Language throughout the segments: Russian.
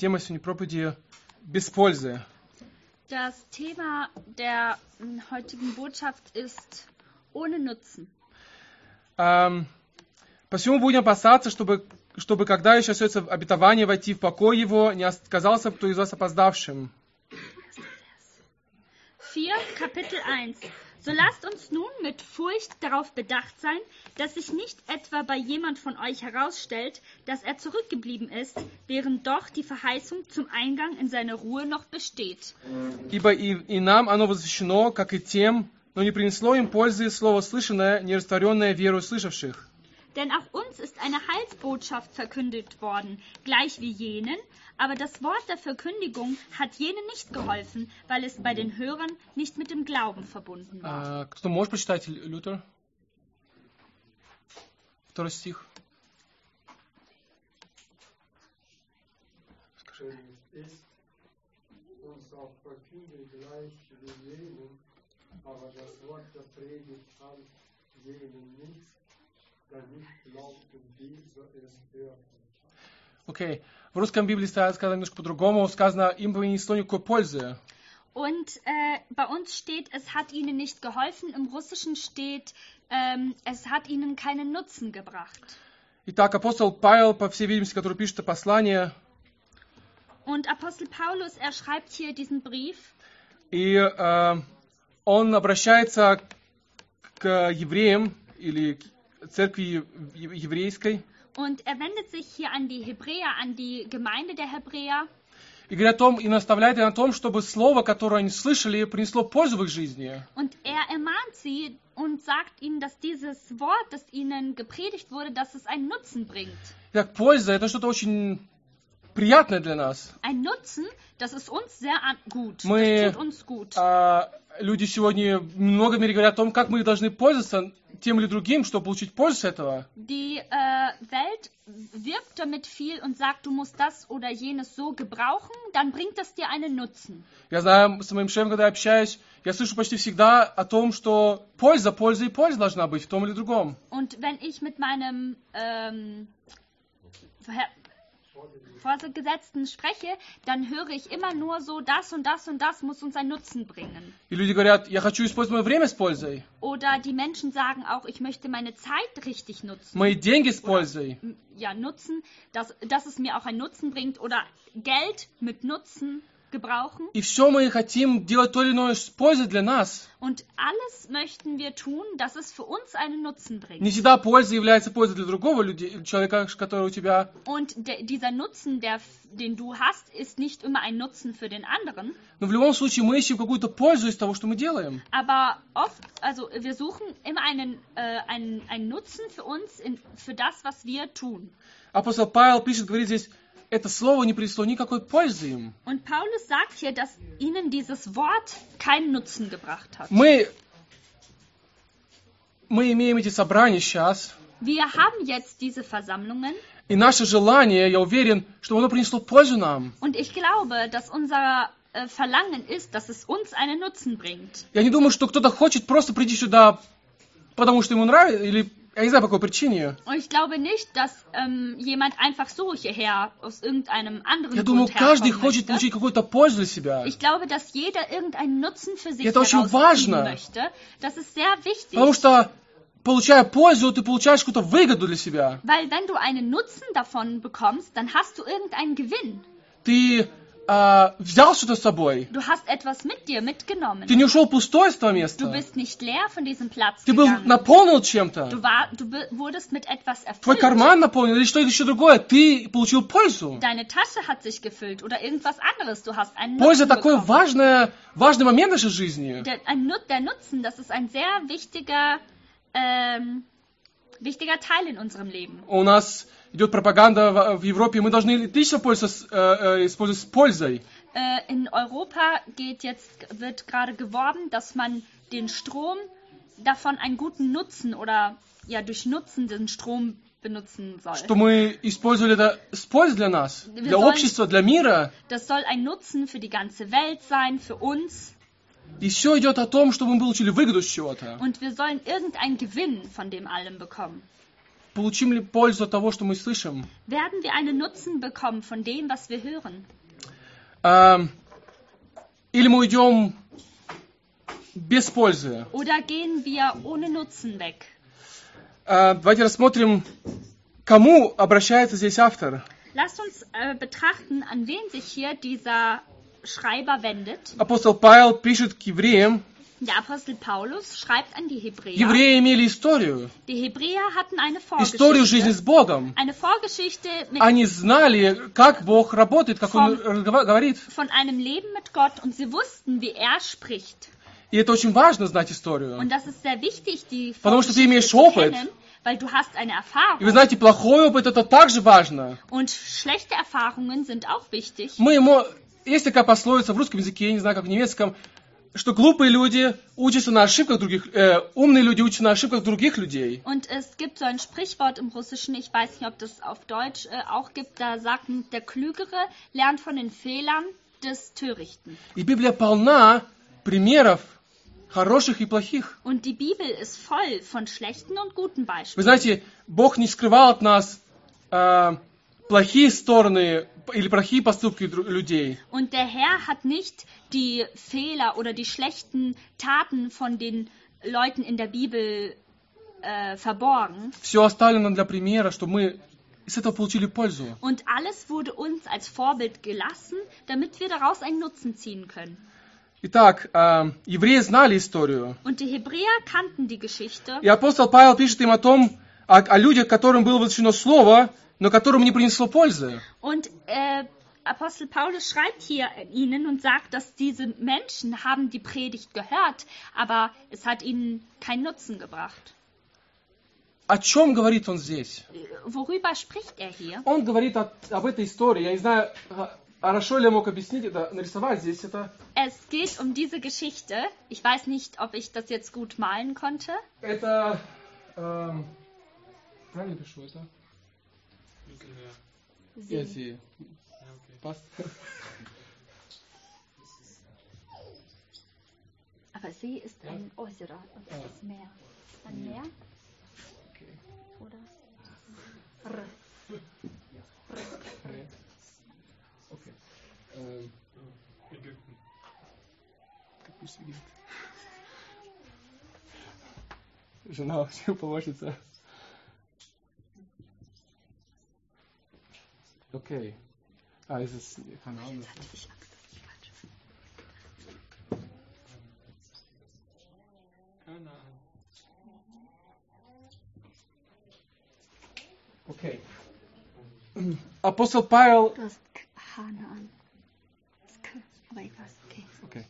Тема сегодня проповеди без пользы. Das Thema der heutigen Botschaft ist ohne Nutzen. Посему будем опасаться, чтобы когда еще остается обетование войти в покой его, не оказался кто из вас опоздавшим. 4, Kapitel 1. So lasst uns nun mit Furcht darauf bedacht sein, dass sich nicht etwa bei jemand von euch herausstellt, dass er zurückgeblieben ist, während doch die Verheißung zum Eingang in seine Ruhe noch besteht. Ибо и нам оно возвещено, как и тем, но не принесло им пользы слово слышанное, не растворенное верою слышавших. Denn auch uns ist eine Heilsbotschaft verkündigt worden, gleich wie jenen, aber das Wort der Verkündigung hat jenen nicht geholfen, weil es bei den Hörern nicht mit dem Glauben verbunden war. Кто может прочитать, Лютер? 2 стих. Ist uns auch verkündigt gleich wie jenen, aber das Wort der Predigt hat jenen nichts, da nicht glaubten, die so es hörten. Окей. В русском Библии сказано немножко по-другому. Сказано, им бы не несло никакой пользы. Und bei uns steht, es hat ihnen nicht geholfen. Im Russischen steht, es hat ihnen keinen Nutzen gebracht. Итак, апостол Павел, по всей видимости, который пишет это послание, Und Apostel Paulus, er schreibt hier diesen Brief. и он обращается к евреям или к церкви еврейской. Und er wendet sich hier an die Hebräer, an die Gemeinde der Hebräer. И говорит о том, и наставляет их о том, чтобы слово, которое они слышали, принесло пользу в их жизни. Und er ermahnt sie und sagt ihnen, dass dieses Wort, das ihnen gepredigt wurde, dass es einen Nutzen bringt. Итак, польза — это что-то очень приятное для нас. Ein Nutzen, das ist uns sehr gut. Мы, Das tut uns gut. Люди сегодня много в мире говорят о том, как мы должны пользоваться тем или другим, чтобы получить пользу с этого. Die Welt wirbt damit viel und sagt, du musst das oder jenes so gebrauchen, dann bringt das dir einen Nutzen. Я знаю, с моим шефом, когда я общаюсь, я слышу почти всегда о том, что польза и польза должна быть в том или другом. Und wenn ich mit meinem Vorgesetzten spreche, dann höre ich immer nur so, das und das und das muss uns einen Nutzen bringen. И люди говорят, я хочу использовать мое время с пользой, Oder die Menschen sagen auch, ich möchte meine Zeit richtig nutzen. мои деньги с пользой. Ja, nutzen, dass es mir auch einen Nutzen bringt oder Geld mit Nutzen gebrauchen. И все мы хотим делать то или иное с пользой для нас. Und alles möchten wir tun, dass es für uns einen Nutzen bringt. Не всегда польза является пользой для другого человека, который у тебя. Und dieser Nutzen, den du hast, ist nicht immer ein Nutzen für den anderen. Но в любом случае мы ищем какую-то пользу из того, что мы делаем. Aber oft, also wir suchen immer einen Nutzen für uns, für das, was wir tun. Апостол Павел пишет, говорит здесь, это слово не принесло никакой пользы им. Und Paulus sagt hier, dass ihnen dieses Wort keinen Nutzen gebracht hat. Мы имеем эти собрания сейчас. Wir haben jetzt diese Versammlungen. И наше желание, я уверен, что оно принесло пользу нам. Und ich glaube, dass unser Verlangen ist, dass es uns einen Nutzen bringt. Я не думаю, что кто-то хочет просто прийти сюда, потому что ему нравится, или я не знаю, по какой причине. Und ich glaube nicht, dass jemand einfach so hierher aus irgendeinem anderen Я думаю, Grund каждый herkommen хочет möchte. получить какую-то пользу для себя. Ich glaube, dass jeder irgendeinen Nutzen für sich Это очень herausziehen важно. möchte. Das ist sehr wichtig. Потому что, получая пользу, ты получаешь какую-то выгоду для себя. Weil wenn du einen Nutzen davon bekommst, dann hast du irgendeinen Gewinn. Ты взял что-то с собой. Du hast etwas mit dir mitgenommen. Ты не ушел пустой с этого Du места. bist nicht leer von diesem Platz Ты был gegangen. наполнен чем-то. Du wurdest mit etwas Твой erfüllt. карман наполнен или что-то еще другое. Ты получил пользу. Deine Tasche hat sich gefüllt oder irgendwas anderes. Du hast einen Польза Nutzen такой bekommen. важный момент нашей жизни. Der Nutzen, das ist ein sehr wichtiger Teil in unserem Leben. У нас идет пропаганда в Европе, мы должны лично использовать с пользой. In Europa wird gerade geworben, dass man den Strom davon einen guten Nutzen oder ja durch Nutzen den Strom benutzen soll. Что мы использовали это с пользой для нас, для общества, для мира. Das soll ein Nutzen für die ganze Welt sein, für uns. И все идет о том, чтобы мы получили выгоду с чего-то. Und wir sollen irgendeinen Gewinn von dem allem bekommen. получим ли пользу от того, что мы слышим? Werden wir einen Nutzen bekommen von dem, was wir hören? Или мы уйдем без пользы? Oder gehen wir ohne Nutzen weg? Давайте рассмотрим, к кому обращается здесь автор. Lasst uns betrachten, an wen sich hier dieser Schreiber wendet. Апостол Павел пишет к евреям. Der Apostel Paulus schreibt an die Hebräer. Евреи имели историю. Die Hebräer hatten eine Историю жизни Vorgeschichte. с Богом. Eine Vorgeschichte Они знали, как Бог работает, как Он говорит. von einem Leben mit Gott und sie wussten, wie er spricht. И это очень важно знать историю. Und das ist sehr wichtig, die Потому что ты Vorgeschichte имеешь zu опыт. kennen, weil du hast eine И вы Erfahrung. знаете, плохой опыт это также важно. Und schlechte Erfahrungen sind auch wichtig. Есть такая пословица в русском языке, я не знаю, как в немецком, что глупые люди учатся на ошибках других, умные люди учатся на ошибках других людей. Und es gibt so ein Sprichwort im Russischen, ich weiß nicht, ob das auf Deutsch auch gibt, da sagt man, der Klügere lernt von den Fehlern des Törichten. И Библия полна примеров хороших и плохих. Und die Bibel ist voll von schlechten und guten Вы Beispielen. знаете, Бог не скрывал от нас плохие стороны или плохие поступки людей. Und der Herr hat nicht die Fehler oder die schlechten Taten von den Leuten in der Bibel verborgen. Все оставлено для примера, чтобы мы из этого получили пользу. Und alles wurde uns als Vorbild gelassen, damit wir daraus einen Nutzen ziehen können. Итак, евреи знали историю. Und die Hebräer kannten die Geschichte. И апостол Павел пишет им о людях, которым было возвещено слово, но которым не принесло пользы. Und Apostel Paulus schreibt hier ihnen und sagt, dass diese Menschen haben die Predigt gehört, aber es hat ihnen keinen Nutzen gebracht. О чем говорит он здесь? Worüber spricht er hier? Он говорит об этой истории. Я не знаю, хорошо ли я мог объяснить это, нарисовать здесь это. Es geht um diese Geschichte. Ich weiß nicht, ob ich das jetzt gut malen konnte. Это... правильно пишу это? Sie. Passt. Aber See ist ein Ozero und das ist Meer. Ein Meer? Oder? R. Okay. Ägypten. Жена помощница. Okay. Ist es, keine Ahnung. Okay. Апостол Павел... Du hast Hahn an. Aber ich weiß, okay. Okay.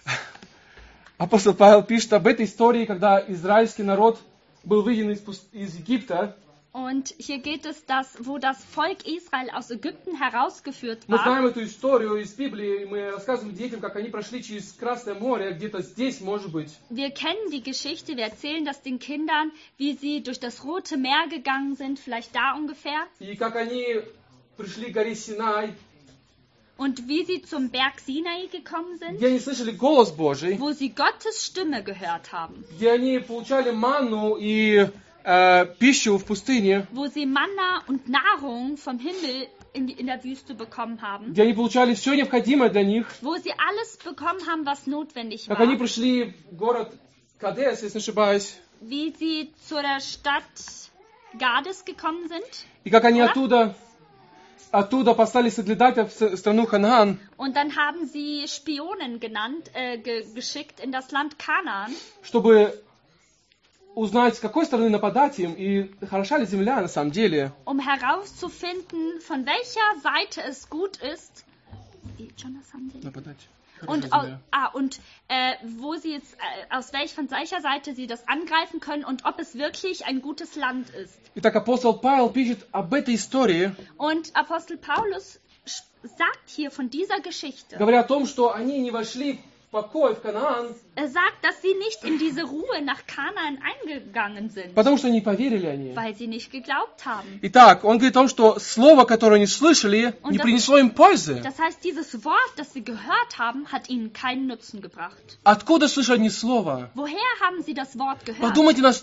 Апостол Павел пишет об этой истории, когда израильский народ был выведен из Египта. Und hier geht es, wo das Volk Israel aus Ägypten herausgeführt Мы war. знаем эту историю из Библии, мы рассказываем детям, как они прошли через Красное море, где-то здесь, может быть. Wir kennen die Geschichte, wir erzählen das den Kindern, wie sie durch das Rote Meer gegangen sind, vielleicht da ungefähr. И как они пришли к горе Синай, Und wie sie zum Berg Sinai gekommen sind, где они слышали голос Божий, wo sie Gottes Stimme gehört haben, где они получали манну и пищу в пустыне, wo sie Manna und Nahrung vom Himmel in der Wüste bekommen haben, где они получали все необходимое для них, wo sie alles bekommen haben, was notwendig как они war, пришли в город Кадес, если не ошибаюсь, wie sie zu der Stadt Gades gekommen sind. и как они Oder? оттуда послали соглядатая в страну Ханаан, Und dann haben sie Spionen geschickt in das Land Kanaan, чтобы узнать, с какой стороны нападать им, и хороша ли земля на самом деле. um herauszufinden, von welcher Seite es gut ist. Нападать. Und, Хороша земля. wo sie jetzt, von welcher Seite sie das angreifen können und ob es wirklich ein gutes Land ist. Итак, апостол Павел пишет об этой истории, Und Apostel Paulus sagt hier von dieser Geschichte. говоря о том, что они не вошли в покой в Канаан, Er sagt, dass sie nicht in diese Ruhe nach Kanaan eingegangen sind, потому что не поверили они. weil sie nicht geglaubt haben. Итак, он говорит о том, что слово, которое они слышали, не принесло им пользы. Das heißt, dieses Wort, das sie gehört haben, hat ihnen keinen Nutzen gebracht. Откуда слышали они слово? Woher haben sie das Wort gehört?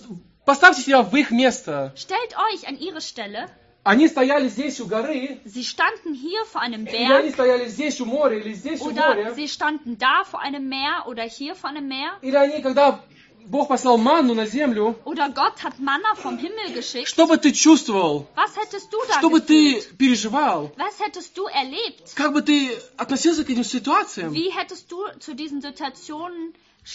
Поставьте себя в их место. Stellt euch an ihre Stelle. Они стояли здесь у горы, Sie standen hier vor einem или они Berg. стояли здесь у моря, или здесь у Oder моря. sie standen da vor einem Meer oder hier vor einem Meer. Или они, когда Бог послал манну на землю, Oder Gott hat Manna vom Himmel geschickt. что бы ты чувствовал, Was hättest du da что бы ты gefühlt? переживал, Was hättest du erlebt? как бы ты относился к этим ситуациям? Wie hättest du zu diesen Situationen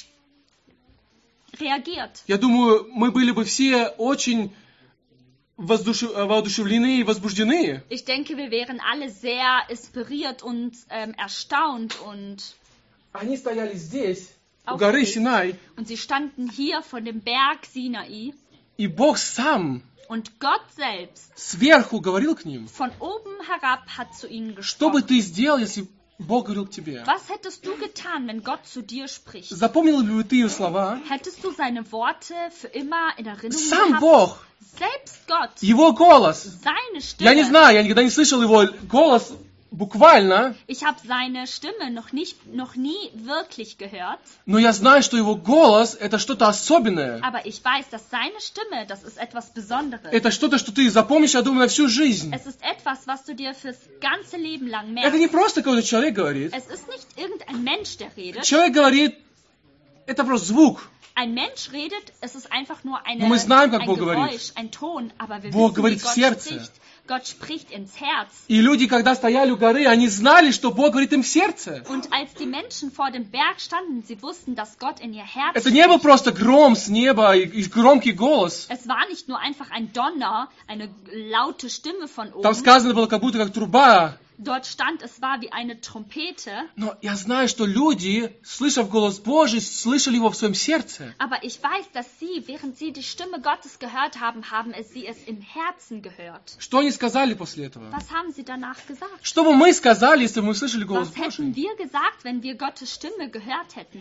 reagiert? Я думаю, мы были бы все очень воодушевлены и возбуждены. Ich denke, wir wären alle sehr inspiriert und erstaunt und Они стояли здесь, у горы Синай, und sie standen hier vor dem Berg Sinai и Бог сам und Gott selbst сверху говорил к ним. von oben herab hat zu ihnen Что бы gesprochen. ты сделал, если Бог говорил к тебе? Was hättest du getan, wenn Gott zu dir spricht? Запомнил ли ты его слова? Hättest du seine Worte für immer in Erinnerung Сам gehabt? Бог, Selbst Gott, его голос. seine Я не Stimme. знаю, я никогда не слышал его голос буквально, Ich habe seine Stimme noch nie wirklich gehört, но я знаю, что его голос — это что-то особенное. aber ich weiß, dass seine Stimme, das ist etwas Besonderes. Это что-то, что ты запомнишь, я думаю, на всю жизнь. Es ist etwas, was du dir fürs ganze Leben lang Это не merkst. просто какой-то человек говорит. Es ist nicht irgendein Mensch, der redet. Человек говорит, это просто звук. Ein Mensch redet, es ist einfach nur Но мы знаем, как ein Бог Geräusch, говорит. ein Ton, aber wir Бог wissen, wie говорит в Gott сердце. spricht. Gott spricht ins Herz. И люди, когда стояли у горы, они знали, что Бог говорит им в сердце. Und als die Menschen vor dem Berg standen, sie wussten, dass Gott in ihr Herz Это не был spricht. просто гром с неба и громкий голос. Es war nicht nur einfach ein Donner, eine laute Stimme von Там oben. сказано было, как будто как труба. Dort stand, es war wie eine Trompete. Но я знаю, что люди, слышав голос Божий, слышали его в своем сердце. Aber ich weiß, dass sie, während sie die Stimme Gottes gehört haben, haben sie es im Herzen gehört. Что они сказали после этого? Was haben sie danach gesagt? Что бы мы сказали, если бы мы слышали голос Was hätten Божий? wir gesagt, wenn wir Gottes Stimme gehört hätten?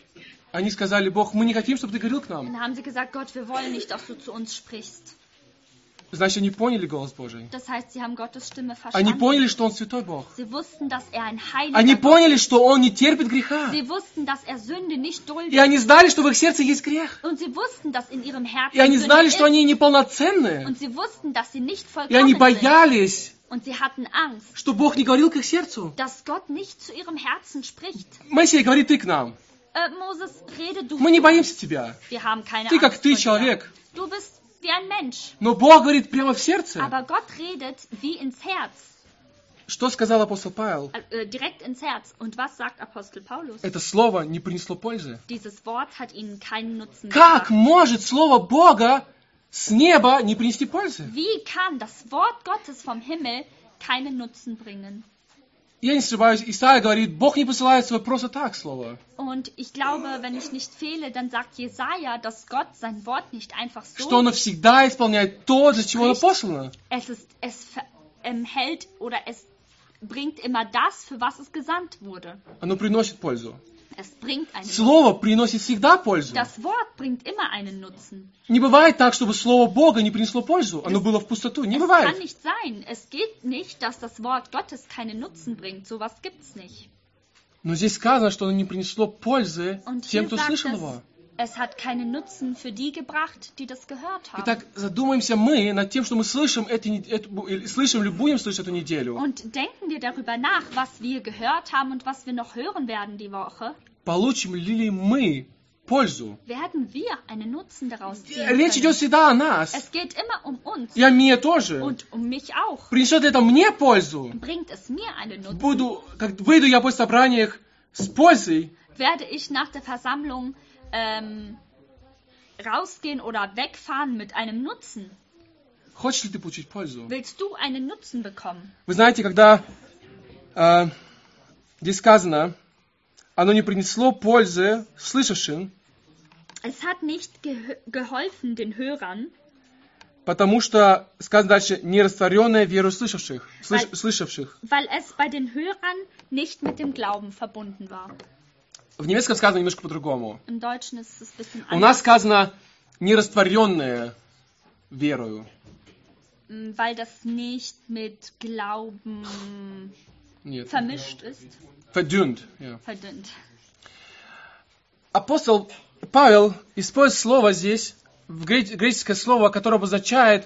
Они сказали, Бог, мы не хотим, чтобы ты говорил к нам. Dann haben sie gesagt, Gott, wir wollen nicht, dass du zu uns sprichst. Значит, они поняли голос Божий. Das heißt, sie haben Gottes Stimme Они verstanden. поняли, что Он святой Бог. Sie wussten, dass er ein heiliger Они Gott поняли, ist. что Он не терпит греха. Sie wussten, dass er Sünde nicht И duldet. они знали, что в их сердце есть грех. Und sie wussten, dass in ihrem Herzen И они Sünde знали, ist. что они неполноценные. Und sie wussten, dass sie nicht И они vollkommen sind. боялись, Und sie hatten Angst, что Бог не говорил к их сердцу. dass Gott nicht zu ihrem Herzen spricht. Моисей, говори ты к нам. Moses, rede du. Мы не боимся тебя. Wir haben keine Ты как Angst ты, vor dir. человек. Du bist wie ein Mensch. Но Бог говорит прямо в сердце. Aber Gott redet wie ins Herz. Что сказал апостол Павел? Direkt ins Herz. Und was sagt Apostel Paulus? Это слово не принесло пользы. Dieses Wort hat ihnen keinen Nutzen Как gebracht. может слово Бога с неба не принести пользы? Wie kann das Wort Gottes vom Himmel keinen Nutzen bringen? Я не ошибаюсь, Исаия говорит, Бог не посылает свое просто так слово. Und ich glaube, wenn ich nicht fehle, dann sagt Jesaja, dass Gott sein Wort nicht einfach Что so оно всегда исполняет то, для чего оно послано. es hält oder es bringt immer das, für was es gesandt wurde. Оно приносит пользу. Es bringt einen Nutzen. Слово приносит всегда пользу. Das Wort bringt immer einen Nutzen. Не бывает так, чтобы слово Бога не принесло пользу. Оно было в пустоту. Не Es kann бывает. nicht sein. Es geht nicht, dass das Wort Gottes keinen Nutzen bringt. Sowas gibt's nicht. Но здесь сказано, что оно не принесло пользы Und тем, hier кто sagt слышал es, его. es hat keinen Nutzen für die gebracht, die das gehört haben. Итак, задумаемся мы над тем, что мы слышим, слышим или будем слышать эту неделю. Und denken wir darüber nach, was wir gehört haben und was wir noch hören werden die Woche. Получим ли мы пользу? Werden wir einen Nutzen daraus ziehen Речь идет können? всегда о нас. Es geht immer um uns И о мне тоже. und um mich auch. Принесет это мне пользу? Bringt es mir einen Nutzen? Выйду я после собраниях с пользой? Werde ich nach der Versammlung rausgehen oder wegfahren mit einem Nutzen? Хочешь ли ты получить пользу? Willst du einen Nutzen bekommen? Вы знаете, когда здесь сказано, оно не принесло пользы слышавшим, Es hat nicht geholfen den Hörern, потому что, сказано дальше, нерастворенная веру слышавших. weil es bei den Hörern nicht mit dem Glauben verbunden war. В немецком сказано немножко по-другому. Im Deutschen ist es ein bisschen У нас anders, сказано нерастворенная верою. weil das nicht mit Glauben Нет. vermischt ist, Verdünnt. Ja. verdünnt. Апостол Павел использует слово здесь греческое слово, которое обозначает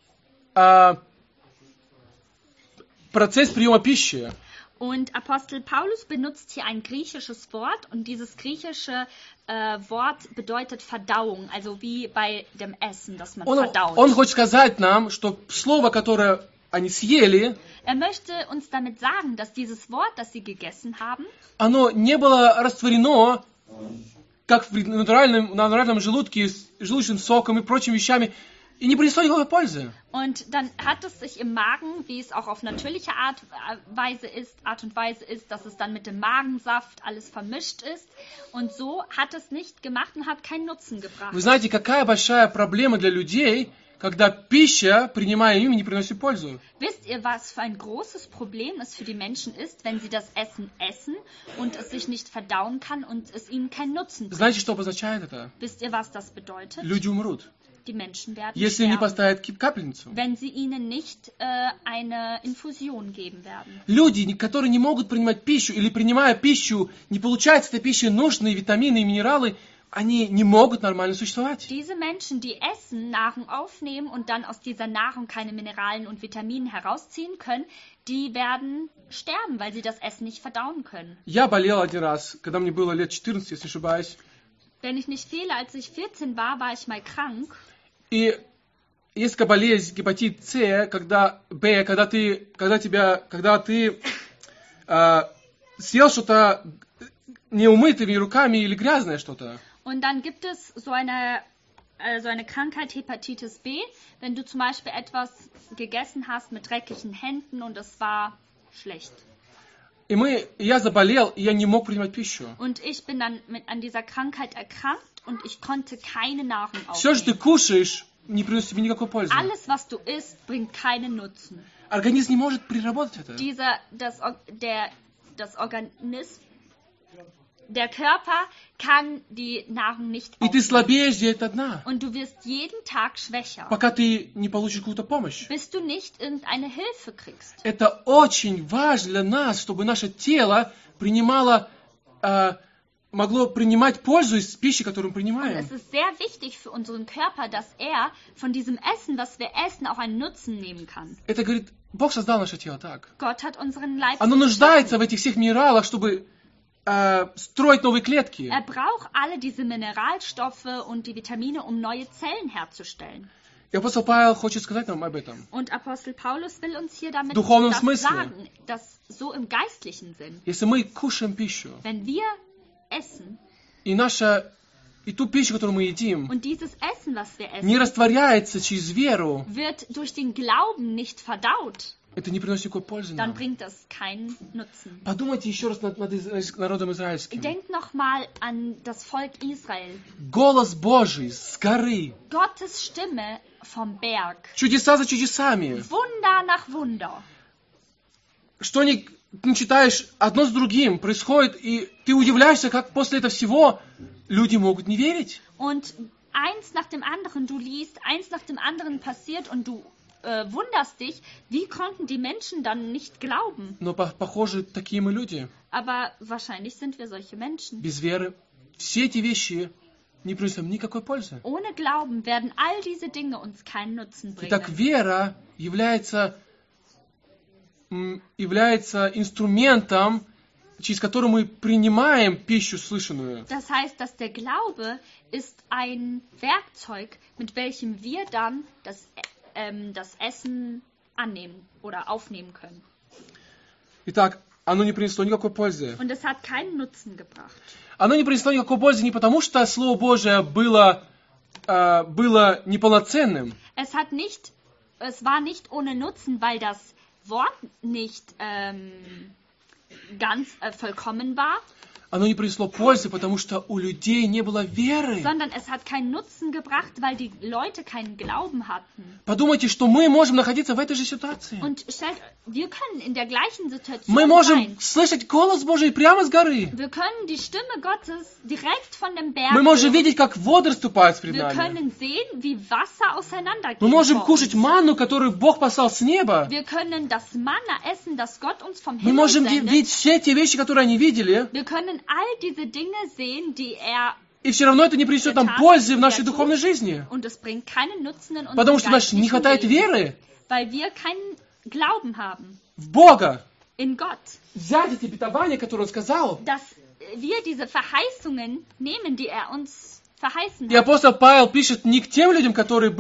процесс приема пищи. Und Apostel Paulus benutzt hier ein griechisches Wort und dieses griechische Wort bedeutet Verdauung, also wie bei dem Essen, dass man verdaut. Он хочет сказать нам, что слово, которое они съели, möchte uns damit sagen, dass dieses Wort, das sie gegessen haben, оно не было растворено, как в натуральном желудке, с желудочным соком и прочими вещами, и не принесло никакой пользы. Und dann hat es sich im Magen, wie es auch auf natürliche Art und Weise ist, dass es dann mit dem Magensaft alles vermischt ist. Und so hat es nicht gemacht und hat keinen Nutzen gebracht. Вы знаете, какая большая проблема для людей, когда пища, принимая ими, не приносит пользу? Wisst ihr, was für ein großes Problem es für die Menschen ist, wenn sie das Essen essen und es sich nicht verdauen kann und es ihnen keinen Nutzen bringt? Знаете, что обозначает это? Wisst ihr, was das bedeutet? Люди умрут. Die Menschen werden Если не sterben, поставят капельницу. wenn sie ihnen nicht eine Infusion geben werden. Люди, которые не могут принимать пищу, или принимая пищу, не получают с этой пищи нужные витамины и минералы, они не могут нормально существовать. Diese Menschen, die essen, Nahrung aufnehmen und dann aus dieser Nahrung keine Mineralien und Vitamine herausziehen können, die werden sterben, weil sie das Essen nicht verdauen können. Я болел один раз, когда мне было лет 14, если не ошибаюсь. Wenn ich nicht fehle, als ich 14 war ich mal krank. И есть такая болезнь гепатит С, когда ты съел что-то неумытыми руками или грязное что-то. Und dann gibt es so eine Krankheit, Hepatitis B, wenn du zum Beispiel etwas gegessen hast mit dreckigen Händen und es war schlecht. Я заболел, и я не мог принимать пищу. Und ich bin dann an dieser Krankheit erkrankt und ich konnte keine Nahrung Все, что ты aufnehmen. кушаешь, не приносит тебе никакой пользы. Alles, was du isst, bringt keinen Nutzen. Организм не может переработать это. Der Körper kann die Nahrung nicht И ты aufnehmen. слабеешь где-то одна, Und du wirst jeden Tag schwächer, пока ты не получишь какую-то помощь. bis du nicht irgendeine Hilfe kriegst. Это очень важно для нас, чтобы наше тело могло принимать пользу из пищи, которую мы Und принимаем. es ist sehr wichtig für unseren Körper, dass er von diesem Essen, was wir essen, auch einen Nutzen nehmen kann. Это говорит, Бог создал наше тело так. Gott hat unseren Leib Оно so нуждается в geschaffen. этих всех минералах, чтобы строить новые клетки. Er braucht alle diese Mineralstoffe und die Vitamine, um neue Zellen herzustellen. И апостол Павел хочет сказать нам об этом. Und Apostel Paulus will uns hier damit В духовном das смысле. sagen, dass so im geistlichen Sinn, Если мы кушаем пищу, wenn wir essen и ту пищу, которую мы едим, und dieses Essen, was wir не essen, растворяется через веру, wird durch den Glauben nicht verdaut, это не приносит никакой пользы dann нам. bringt das keinen Nutzen. Подумайте еще раз над народом израильским. Denkt nochmal an das Volk Israel. Голос Божий с горы, Gottes Stimme vom Berg. чудеса за чудесами. Wunder nach Wunder. Что ты читаешь одно с другим, происходит, и ты удивляешься, как после этого всего люди могут не верить. Und eins nach dem anderen, du liest, eins nach dem anderen passiert und du wunderst dich, wie konnten die Menschen dann nicht glauben? Но, похоже, такие мы люди. Aber wahrscheinlich sind wir solche Menschen. Без веры все эти вещи не приносят никакой пользы. Ohne Glauben werden all diese Dinge uns keinen Nutzen Итак, bringen. вера является инструментом, через который мы принимаем пищу слышанную. Das heißt, dass der Glaube ist ein Werkzeug, mit welchem wir dann das Essen annehmen oder aufnehmen können. Итак, оно не принесло никакой пользы. Und es hat keinen Nutzen gebracht. Оно не принесло никакой пользы не потому, что Слово Божие было неполноценным. Es war nicht ohne Nutzen, weil das Wort nicht ganz vollkommen war, Оно не принесло пользы, потому что у людей не было веры. sondern es hat keinen Nutzen gebracht, weil die Leute keinen Glauben hatten. Подумайте, что мы можем находиться в этой же ситуации. Und wir können in der gleichen Situation Мы можем sein. слышать голос Божий прямо с горы. Wir können die Stimme Gottes direkt von dem Berg Мы можем hören. видеть, как воды расступаются перед Wir нами. können sehen, wie Wasser auseinandergeht. Мы можем vor кушать uns. манну, которую Бог послал с неба. Wir können das Manna essen, das Gott uns vom Мы Himmel можем sendet. видеть все те вещи, которые они видели. Wir können all diese Dinge sehen, die er И все равно это не принесет нам пользы в нашей духовной жизни. Und es bringt keinen Nutzen in Потому unserem что у нас не geistlichen хватает Leben, веры weil wir keinen Glauben haben в Бога. in Gott. Взять эти обетования, которые Он сказал. Dass wir diese Verheißungen nehmen, die er uns verheißen И hat. апостол Павел пишет не к тем людям, которые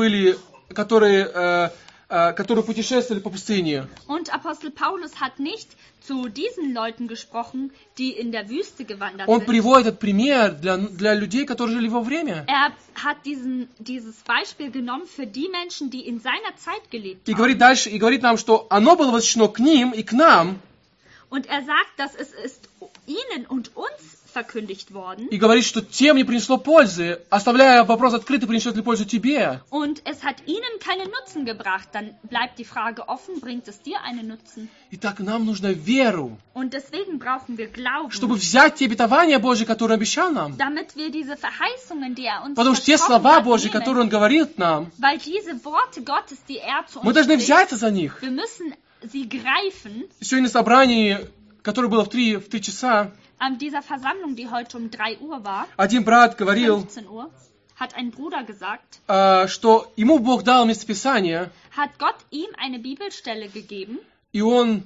путешествовали по пустыне. Und Apostel Paulus hat nicht zu diesen Leuten gesprochen, die in der Wüste gewandert Он sind. приводит этот пример для людей, которые жили во время. Er hat dieses Beispiel genommen für die Menschen, die in seiner Zeit gelebt И haben. говорит дальше, и говорит нам, что оно было возвещено к ним и к нам. Und er sagt, dass es ist ihnen und uns verkündigt worden. И говорит, что тем не принесло пользы, оставляя вопрос открытый, принесет ли пользу тебе. Und es hat ihnen keinen Nutzen gebracht. Dann bleibt die Frage offen, bringt es dir einen Nutzen? Итак, нам нужно веру, Und deswegen brauchen wir Glauben, чтобы взять те обетования Божьи, которые Он обещал нам. damit wir diese Verheißungen, die er uns Потому что те versprochen слова hat, Божьи, nehmen. которые Он говорит нам, Weil diese Worte Gottes, die er zu мы uns должны spricht, взяться за них. wir müssen sie greifen. Сегодня на собрании, которое было в 3 часа, An dieser Versammlung, die heute um 3 Uhr war, один брат говорил, 15 Uhr, hat ein Bruder gesagt, что ему Бог дал местописание, hat Gott ihm eine Bibelstelle gegeben и он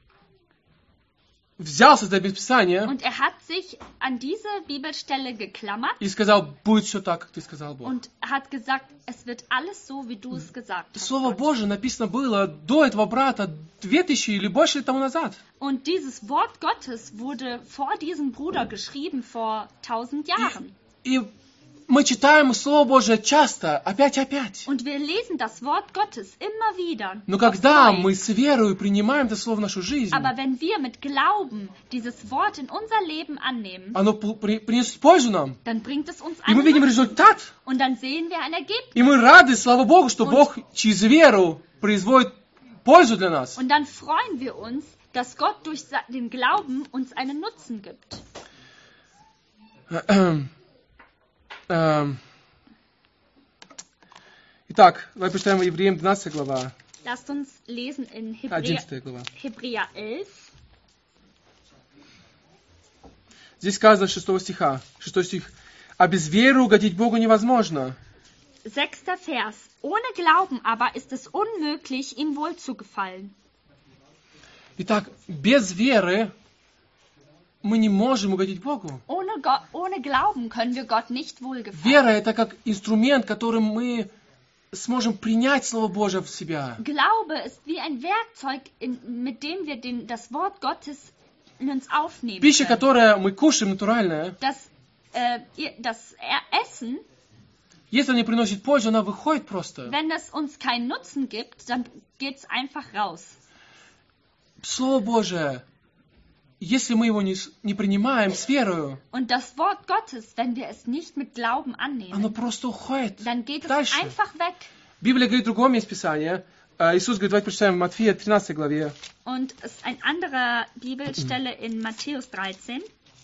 взялся за местописание und er hat sich an diese Bibelstelle geklammert и сказал, будет все так, как ты сказал, Бог. und hat gesagt, es wird alles so, wie du es gesagt hast. Слово Gott. Божие написано было до этого брата 2000 или больше тому назад. Und dieses Wort Gottes wurde vor diesem Bruder geschrieben, vor 1000 Jahren. И мы читаем Слово Божие часто, опять. Und wir lesen das Wort Gottes immer wieder. Но aufs когда Neue. мы с верой принимаем это Слово в нашу жизнь, Aber wenn wir mit Glauben dieses Wort in unser Leben annehmen, оно принесет пользу нам. dann bringt es uns И мы видим einen результат. und dann sehen wir ein Ergebnis. И мы рады, слава Богу, что Бог через веру производит пользу для нас. Und dann freuen wir uns, dass Gott durch den Glauben uns einen Nutzen gibt. Итак, давай почитаем Евреям 12 глава, Lasst uns lesen in 11 глава. Hebräer 11. Здесь сказано 6 стиха. 6 стих. А без веры угодить Богу невозможно. 6. Vers. Ohne Glauben aber ist es unmöglich, ihm wohlzugefallen. Итак, без веры мы не можем угодить Богу. Ohne Glauben können wir Gott nicht wohlgefallen. Вера — это как инструмент, которым мы сможем принять Слово Божие в себя. Glaube ist wie ein Werkzeug, mit dem wir das Wort Gottes in uns aufnehmen Пища, können. которую мы кушаем, натуральная, Das Essen, если она не приносит пользу, она выходит просто. wenn es uns keinen Nutzen gibt, dann geht es einfach raus. Слово Божие, если мы его не принимаем с верою, Und das Wort Gottes, wenn wir es nicht mit Glauben annehmen, оно просто уходит dann geht es дальше. einfach weg. Библия говорит в другом месте Писания. Иисус говорит, давайте прочитаем в Матфея 13 главе. Und es ist eine andere Bibelstelle in Matthäus 13.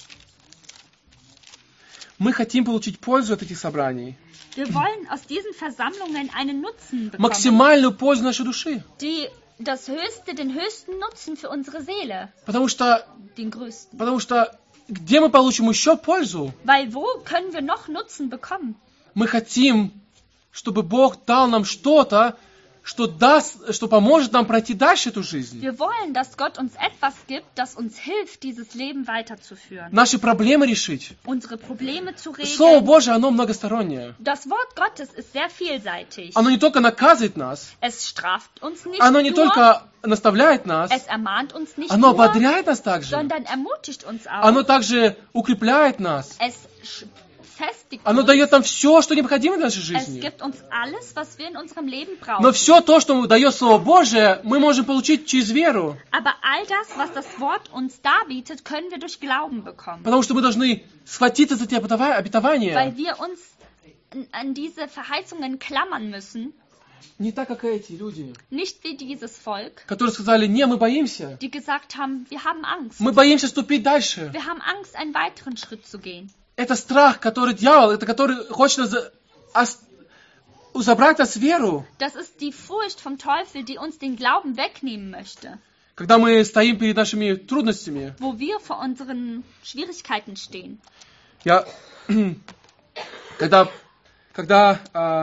Мы хотим получить пользу от этих собраний. Wir wollen aus diesen Versammlungen einen Nutzen bekommen, Максимальную пользу нашей души. den höchsten Nutzen für unsere Seele, Потому что где мы получим еще пользу? Weil wo können wir noch Nutzen bekommen? Мы хотим, чтобы Бог дал нам что-то, что поможет нам пройти дальше эту жизнь. Wir wollen, dass Gott uns etwas gibt, das uns hilft, dieses Leben weiterzuführen. Наши проблемы решить. Unsere Probleme zu Слово regeln. Божие, оно многостороннее. Das Wort Gottes ist sehr vielseitig. Оно не только наказывает нас, Es straft uns nicht оно не nur, только наставляет нас, es ermahnt uns nicht оно nur, ободряет нас также. sondern ermutigt uns auch. Оно также укрепляет нас. Es festigt Оно uns. дает нам все, что необходимо для нашей Es жизни. gibt uns alles, was wir in unserem Leben brauchen. Но все то, что дает Слово Божие, мы можем получить через веру. Aber all das, was das Wort uns darbietet, können wir durch Glauben bekommen. Потому что мы должны схватиться за те обетования. Weil wir uns an diese Verheißungen klammern müssen. Не так, как эти люди, Nicht wie dieses Volk, которые сказали, не, мы боимся. die gesagt haben, wir haben Angst. Мы боимся ступить дальше. Wir haben Angst, einen weiteren Schritt zu gehen. Это страх, который дьявол, это который хочет забрать нас веру. Das ist die Furcht vom Teufel, die uns den Glauben wegnehmen möchte. Когда мы стоим перед нашими трудностями. Wo wir vor unseren Schwierigkeiten stehen. Я когда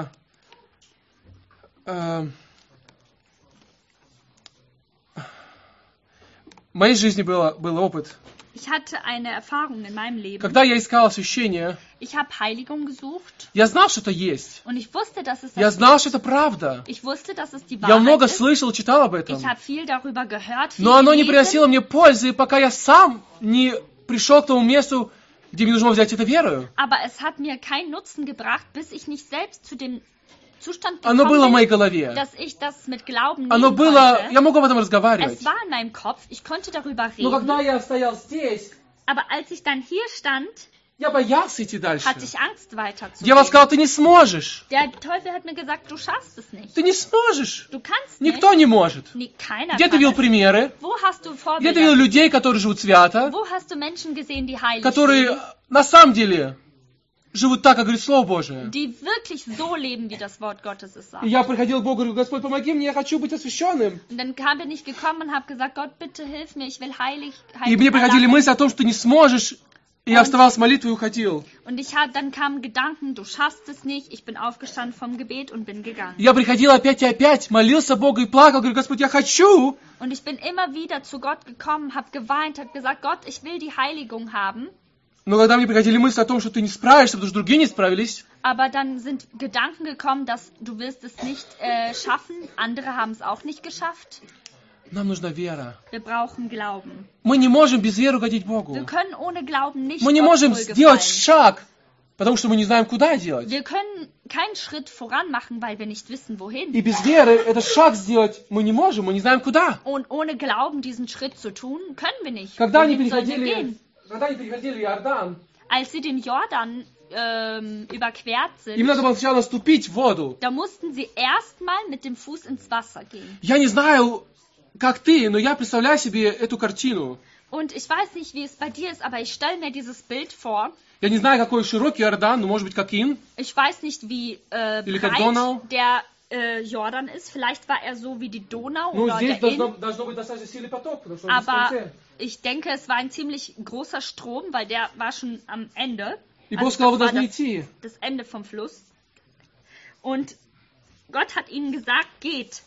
в моей жизни был опыт, Ich hatte eine Erfahrung in meinem Leben. когда я искал освящение, Ich habe Heiligung gesucht я знал, что это есть. und ich wusste, dass es Я das знал, gibt. что это правда. Ich wusste, dass es die Я Wahrheit много ist. слышал, читал об этом. Ich habe viel darüber gehört, viel Но оно не gelesen, приносило мне пользы, пока я сам не пришел к тому месту, где мне нужно взять это верою. aber es hat mir keinen Nutzen gebracht, bis ich nicht selbst zu dem Zustand Оно было в gekommen моей bin, голове. dass ich das mit Glauben Оно nehmen было... konnte. Я мог об этом разговаривать. Es war in meinem Kopf, ich konnte darüber Но когда reden, я стоял здесь, aber als ich dann hier stand, я боялся идти дальше. hatte ich Angst Дьявол weiterzugehen. сказал, ты не сможешь. Der Teufel hat mir gesagt, du schaffst es nicht. Ты не сможешь. Du kannst nicht. Никто не может. Keiner Где ты kann видел es. примеры? Wo hast du Где ты видел Vorbilder? людей, которые живут свято, Wo hast du Menschen gesehen, die heilig которые leben, на самом деле живут так, как говорит Слово Божие? die wirklich so leben, wie das Wort Gottes es sagt? И я приходил к Богу и говорю, Господь, помоги мне, я хочу быть освященным. Und dann bin ich gekommen und habe gesagt, Gott, bitte hilf mir, ich will heilig И мне приходили erlangen. мысли о том, что ты не сможешь. И я вставал с молитвой и уходил. Und dann kamen Gedanken, du schaffst es nicht. Ich bin aufgestanden vom Gebet und bin gegangen. Я приходил опять и опять, молился Богу и плакал, говорю, Господь, я хочу. Und ich bin immer wieder zu Gott gekommen, habe geweint, habe gesagt, Gott, ich will die Heiligung haben. Но когда мне приходили мысли о том, что ты не справишься, потому что другие не справились, Aber dann sind Gedanken gekommen, dass du wirst es nicht schaffen. Andere haben es auch nicht geschafft. нам нужна вера. Wir brauchen Glauben. Мы не можем без веры угодить Богу. Wir können ohne Glauben nicht Мы не Gott можем wohlgefallen. сделать шаг, потому что мы не знаем, куда делать. Wir können keinen Schritt voran machen, weil wir nicht wissen, wohin. И без веры этот шаг сделать мы не можем, мы не знаем, куда. Und ohne Glauben diesen Schritt zu tun, können wir nicht. Когда они Wohin sollen wir переходили gehen? Иордан, Als sie den Jordan überquert им надо sind, было сначала наступить в воду. da mussten sie erstmal mit dem Fuß ins Wasser gehen. Я не знаю, как ты, но я представляю себе эту картину. Und ich weiß nicht, wie es bei dir ist, aber ich stelle mir dieses Bild vor. Я не знаю, какой широкий Иордан, но может быть как Ин. Ich weiß nicht, wie Или как Donau. breit der Jordan ist. Vielleicht war er so wie die Donau Ну, oder здесь der Inn. должно быть достаточно сильный поток, потому что он в Aber конце. ich denke, es war ein ziemlich großer Strom, weil der war schon am Ende. И Бог сказал, вы das war должны идти. das Ende vom Fluss. Und Gott hat ihnen gesagt, geht.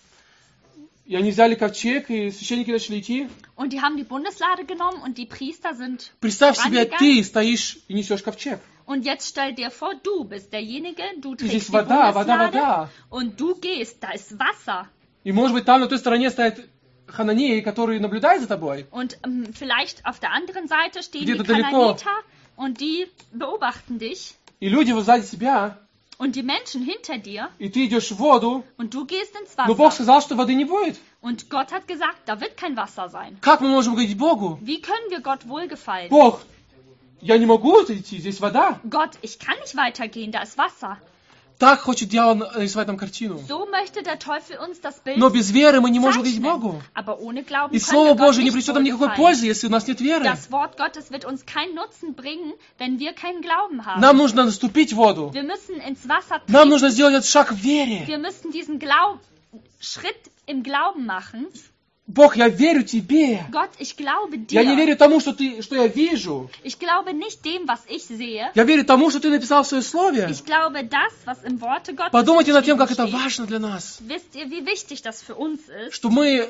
И они взяли ковчег, и священники начали идти. Und die haben die Bundeslade genommen und die Priester sind Представь себе, vorangegangen. ты стоишь и несешь ковчег. Und jetzt stell dir vor, du bist derjenige, du Здесь trägst die вода, Bundeslade вода. und du gehst, da ist Wasser. И может быть там на той стороне стоят хананеи, которые наблюдают за тобой. Und vielleicht auf der anderen Seite stehen Где-то die далеко. Kananiter und die beobachten dich. И люди вот сзади тебя, Und die Menschen hinter dir и ты идешь в воду, und du gehst ins но Бог Wasser. сказал, что воды не будет. Und Gott hat gesagt, da wird kein Wasser sein. Как мы можем угодить Богу? Wie können wir Gott wohlgefallen? Бог, я не могу идти, здесь вода. Gott, ich kann nicht weitergehen, da ist Wasser. Так хочет дьявол нарисовать нам картину. So möchte der Teufel uns das Bild Но без веры мы не можем угодить zeichnen. Богу. Aber ohne Glauben И können Слово wir Gott Божие не nicht принесет нам никакой wohlgefallen. пользы, если у нас нет веры. Das Wort Gottes wird uns keinen Nutzen bringen, wenn wir keinen Glauben haben. Нам нужно наступить в воду. Wir müssen ins Wasser Нам treten. нужно сделать этот шаг в вере. Wir müssen diesen Schritt im Glauben machen. Бог, я верю Тебе. Gott, ich glaube Я не dir. верю тому, что я вижу. Ich glaube nicht dem, was ich sehe. Я верю тому, что Ты написал в Своем Слове. Ich glaube das, was im Worte Gottes Подумайте над тем, как это steht. важно для нас. Wisst ihr, wie wichtig das für uns ist, Что мы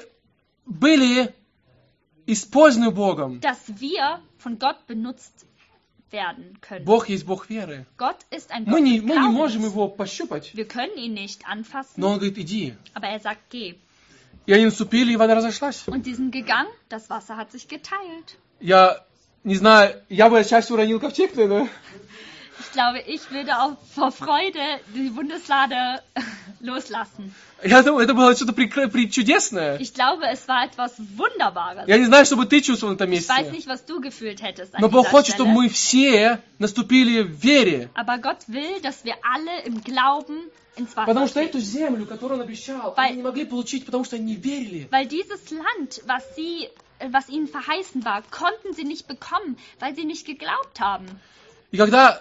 были использованы Богом. dass wir von Gott benutzt werden können. Бог есть Бог веры. Gott ist ein Gott Мы не des можем Glaubens. Его пощупать. Wir können ihn nicht anfassen, Но Он говорит, иди. aber er sagt, geh. И они наступили, и вода разошлась. Und sie sind gegangen, das Wasser hat sich geteilt. Я не знаю, я бы часть уронил ковчег, наверное. Ich glaube, ich würde auch vor Freude die Bundeslade loslassen. Я думаю, это было что-то чудесное. Ich glaube, es war etwas Wunderbares. Я не знаю, что бы ты чувствовал на этом Ich weiß месте. nicht, was du gefühlt hättest an Но Бог dieser хочет, чтобы Stelle. мы все наступили в вере. Aber Gott will, dass wir alle im Glauben ins Wasser Потому что эту treten. землю, которую Он обещал, Weil- они не могли получить, потому что они не верили. Weil dieses Land, was ihnen verheißen war, konnten sie nicht bekommen, weil sie nicht geglaubt haben. И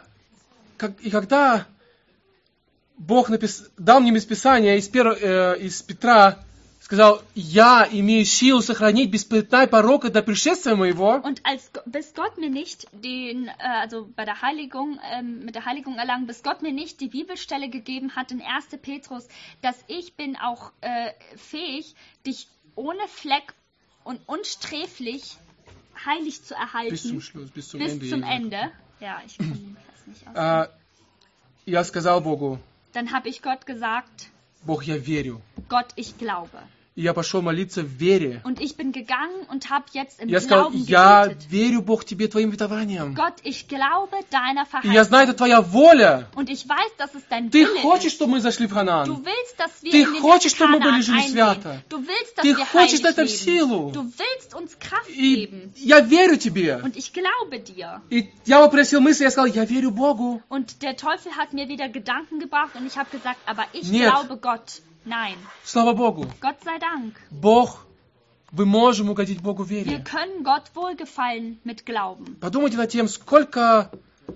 когда Бог дал мне из Писания, из Петра, сказал, я имею силу сохранить без пятна и порока до пришествия моего. Und bis Gott mir nicht also bei der Heiligung, mit der Heiligung erlangen, bis Gott mir nicht die Bibelstelle gegeben hat in 1. Petrus, dass ich bin auch fähig, dich ohne Fleck und unsträflich heilig zu erhalten. Bis zum Schluss, bis zum Ende. Ja, ich kann den Vers nicht aussprechen. Я сказал Богу, Dann habe ich Gott gesagt, Бог, я верю. Gott, ich glaube. И я пошел молиться в вере. Und ich bin gegangen und habe jetzt im Я сказал, Glauben я gebetet. верю, Бог, Тебе, Твоим обетованиям. Gott, ich glaube deiner И я знаю, это Verheißung. Твоя воля. Und ich weiß, dass es dein Ты Wille хочешь, ist. чтобы мы зашли в Du Ханаан. willst, dass wir Ты in den хочешь, чтобы мы были Kanaan жили eingehen. свято. Du willst, dass Ты wir хочешь heilig дать нам leben. силу. Du willst uns Kraft И geben. я верю Тебе. Und ich glaube dir. И я попросил мысли, я сказал, я верю Богу. Und der Teufel hat mir wieder Gedanken gebracht und ich habe gesagt, aber ich Нет. glaube Gott. Nein, Слава Богу. Gott sei Dank. Бог, мы можем угодить Богу в Wir вере. können Gott wohlgefallen mit Glauben. Подумайте над тем, сколько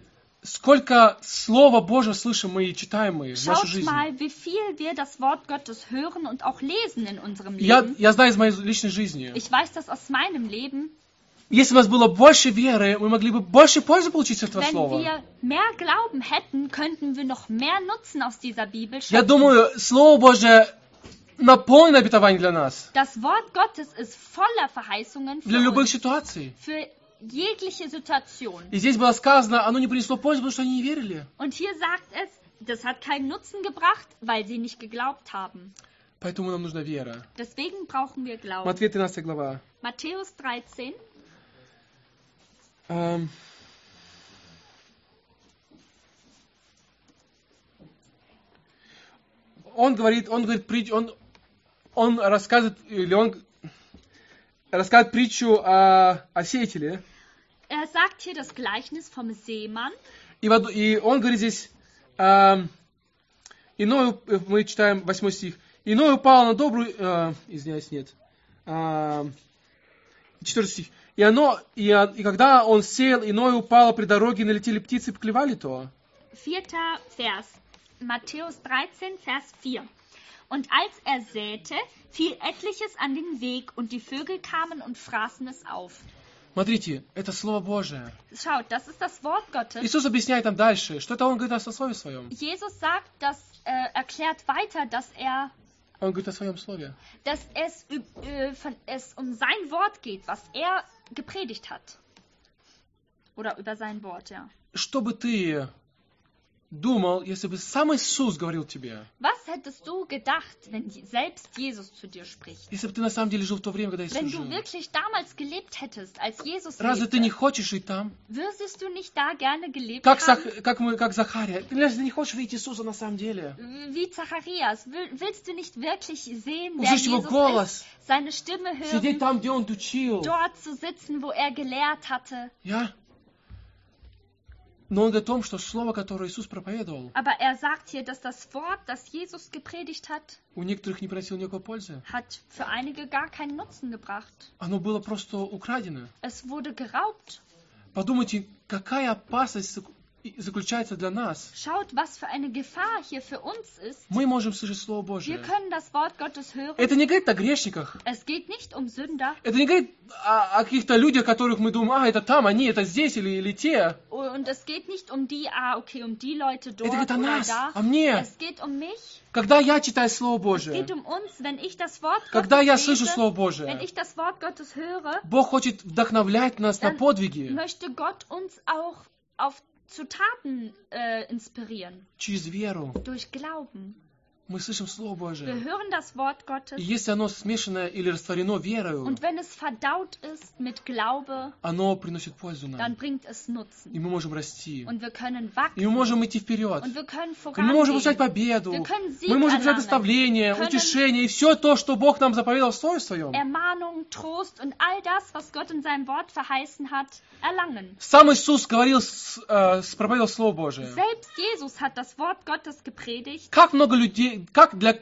Слова Божьего слышим мы и читаем мы в нашей Schaut жизни. mal, wie viel wir das Wort Gottes hören und auch lesen in unserem Я Leben. знаю из моей личной жизни. Ich weiß das aus meinem Leben. Если у нас было больше веры, мы могли бы больше пользы получить с этого Wenn слова. wir mehr Glauben hätten, könnten wir noch mehr Nutzen aus dieser Bibel Я schöpfen. думаю, Слово Божье наполнено обетованием для нас. Das Wort Gottes ist voller Verheißungen Для für любых uns, ситуаций. für jegliche Situation. И здесь было сказано, оно не принесло пользы, потому что они не верили. Und hier sagt es, das hat keinen Nutzen gebracht, weil sie nicht geglaubt haben. Поэтому нам нужна вера. Deswegen brauchen wir Glauben. Матфея 13 глава. Matthäus 13. Он рассказывает, или он рассказывает притчу о сеятеле. Er sagt hier das Gleichnis vom Seemann. И он говорит здесь, иной, мы читаем 8 стих, иной упал на добрую, извиняюсь, нет, 4 стих, и когда он сеял, иной упало при дороге, налетели птицы и поклевали то. 4. Vers. Matthäus 13, Vers 4. Und als er säte, fiel etliches an den Weg und die Vögel kamen und fraßen es auf. Смотрите, это Слово Божие. Schaut, das ist das Wort Gottes. Иисус объясняет нам дальше, что это Он говорит о Слове Своем. Jesus sagt, erklärt weiter, dass Он говорит о Своем Слове. es um sein Wort geht, was er gepredigt hat. Oder über sein Wort, ja. Что бы ты думал, если бы сам Иисус говорил тебе? Was hättest du gedacht, wenn selbst Jesus zu dir spricht? Если бы ты на самом деле жил в то время, когда Wenn Иисус du жил? wirklich damals gelebt hättest, als Jesus Разве ты не lebte, хочешь жить там? würdest du nicht da gerne gelebt Как haben? Захария. Ты разве не хочешь видеть Иисуса на самом деле? Wie Zacharias, willst du nicht wirklich sehen, wer Услышать его Jesus голос, ist, seine Stimme сидеть hören, там, где Он учил. dort zu sitzen, wo er gelehrt hatte? Я? Но Он говорит о том, что слово, которое Иисус проповедовал, Aber er sagt hier, dass das Wort, das Jesus gepredigt hat, у некоторых не приносило никакой пользы. hat für einige gar keinen Nutzen gebracht. Оно было просто украдено. Es wurde geraubt. Подумайте, какая опасность заключается для нас. Schaut, was für eine Gefahr hier für uns ist. Мы можем слышать Слово Wir Божие. können das Wort Gottes hören. Это не говорит о грешниках. Es geht nicht um Sünder. Это не говорит о каких-то людях, которых мы думаем, это там, они, это здесь или те. Und es geht nicht um die, um die Leute dort Это говорит о oder нас, da. о мне. Es geht um mich. Когда я читаю Слово Es Божие, geht um uns, wenn ich das Wort когда я Gottes слышу lese, Слово wenn Божие, ich das Wort Gottes höre, Бог хочет вдохновлять нас на dann подвиги möchte Gott uns auch zu Taten inspirieren. через веру. Durch Glauben. Мы слышим Слово Wir Божие. hören das Wort Gottes. И если оно смешано или растворено верою, Und wenn es verdaut ist mit Glaube, оно приносит пользу dann нам. bringt es И Nutzen. мы можем расти. Und wir können И мы wachsen. можем идти вперед. Und wir können И мы можем получать vorangehen. победу. Wir können Sieg Мы можем получать erlangen. наставление, Können утешение и все то, что Бог нам заповедал в Слове Своем. Ermahnung, Trost und all das, was Gott in seinem Wort verheißen hat, erlangen. Сам Иисус проповедовал Слово Божие. Selbst Jesus hat das Wort Gottes gepredigt. Как много людей, для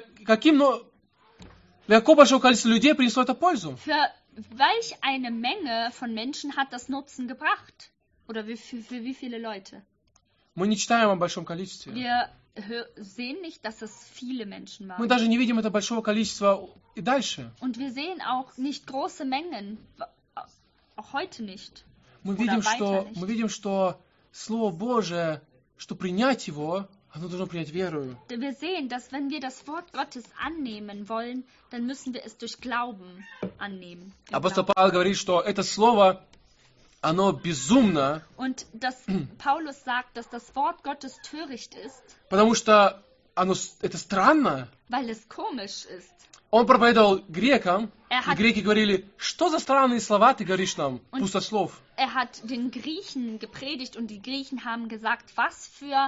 какого большого количества людей принесло это пользу? Für welch eine Menge von Menschen hat das Nutzen gebracht? Oder für wie viele Leute? Мы не читаем о большом количестве. Wir sehen nicht, dass es viele Menschen Мы waren. даже не видим это большого количества и дальше. Und wir sehen auch nicht große Mengen, auch heute nicht. Мы Oder видим, weiter nicht. мы видим, что Слово Божие, что принять его, оно должно принять верою. Wir sehen, dass wenn wir das Wort Gottes annehmen wollen, dann müssen wir es durch Glauben annehmen. Im Апостол Glauben. Павел говорит, что это слово, оно безумно, Und Paulus sagt, dass das Wort Gottes töricht ist, потому что это странно. weil es komisch ist. Он проповедовал грекам, и hat- греки говорили, что за странные слова ты говоришь нам, Und- пустослов. Er hat den Griechen gepredigt und die Griechen haben gesagt, was für,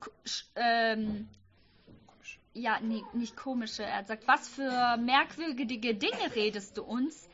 ja, nee, nicht komische, er hat gesagt, was für merkwürdige Dinge redest du uns?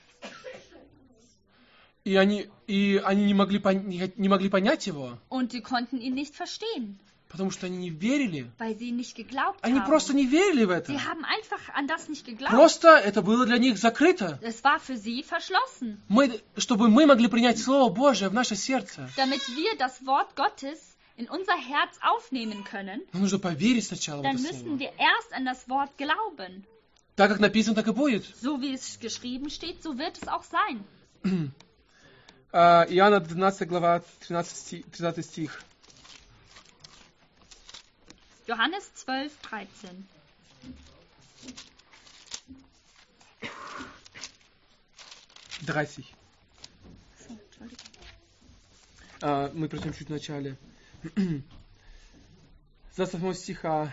И они не могли понять его, Und sie konnten ihn nicht verstehen, потому что они не верили. weil sie nicht geglaubt Они haben. просто не верили в это. Sie haben einfach an das nicht geglaubt. Просто это было для них закрыто. Es war für sie verschlossen. Чтобы мы могли принять Слово Божие в наше сердце, Damit wir das Wort Gottes in unser Herz aufnehmen können, нам нужно поверить сначала в dann это müssen Слово. wir erst an das Wort glauben. Так как написано, так и будет. So wie es geschrieben steht, so wird es auch sein. Иоанна 12 глава, 13 стих. Johannes 12, 13. Драйсих. So, Entschuldigung. Мы пройдем чуть в начале. С 28 стиха.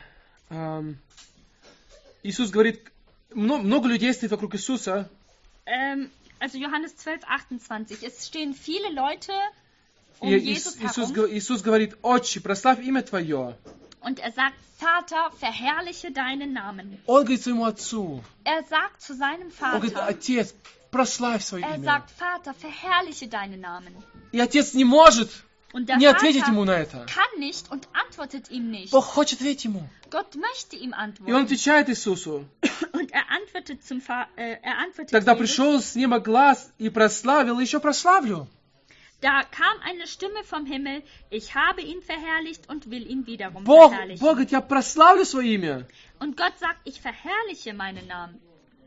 Иисус говорит, много людей стоит вокруг Иисуса, Also Johannes 12, 28. Es stehen viele Leute um и Jesus herum Иисус говорит, Отче, прославь имя Твое. und er sagt, Vater, verherrliche deinen Namen. Он говорит своему отцу, Er sagt zu seinem он говорит, Vater, Отец, прославь свое er имя. sagt, Vater, verherrliche deinen Namen. И отец не может Und der не ответить ему Vater на это. kann nicht und antwortet ihm nicht. Бог хочет ответить ему. Gott möchte ihm И он antworten. отвечает Иисусу. Und er antwortet Тогда Jesus. пришел с неба глаз и прославил, и еще прославлю. Da kam eine Stimme vom Himmel, ich habe ihn verherrlicht und will ihn wiederum Бог verherrlichen. говорит, я прославлю свое имя. Und Gott sagt, ich verherrliche meinen Namen.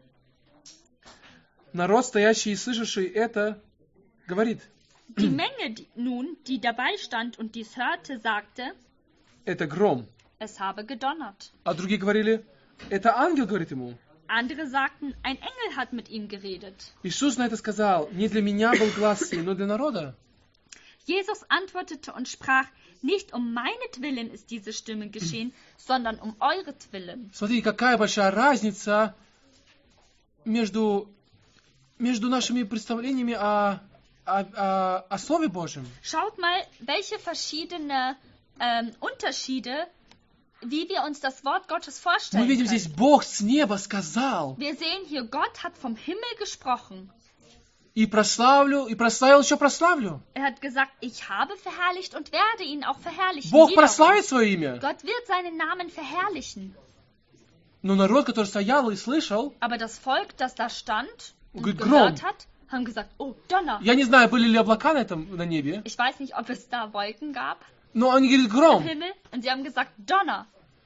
Народ, стоящий и слышавший это, говорит, Die Menge die dabei stand und dies hörte, sagte, это гром. es habe gedonnert. А другие говорили, это ангел говорит ему. Andere sagten, ein Engel hat mit ihm geredet. Иисус на это сказал, не для меня был глас сей, но для народа. Jesus antwortete und sprach, nicht um meinetwillen ist diese Stimme geschehen, sondern um euretwillen. Смотри, какая большая разница между нашими представлениями о Слове Божьем. Schaut mal, welche verschiedene Unterschiede, wie wir uns das Wort Gottes Мы vorstellen видим здесь, können. Бог с неба сказал, Wir sehen hier, Gott hat vom Himmel gesprochen. и прославил, еще прославлю. Er hat gesagt, ich habe verherrlicht und werde ihn auch verherrlichen. Bог wiederum. прославит свое имя. Gott wird seinen Namen verherrlichen. Но народ, который стоял и слышал, Aber das Volk, das da stand und Grom. gehört hat, haben gesagt, oh, Donner. я не знаю, были ли облака на небе, Ich weiß nicht, ob es da Wolken gab но они говорят im гром. Himmel. Und sie haben gesagt, Donner.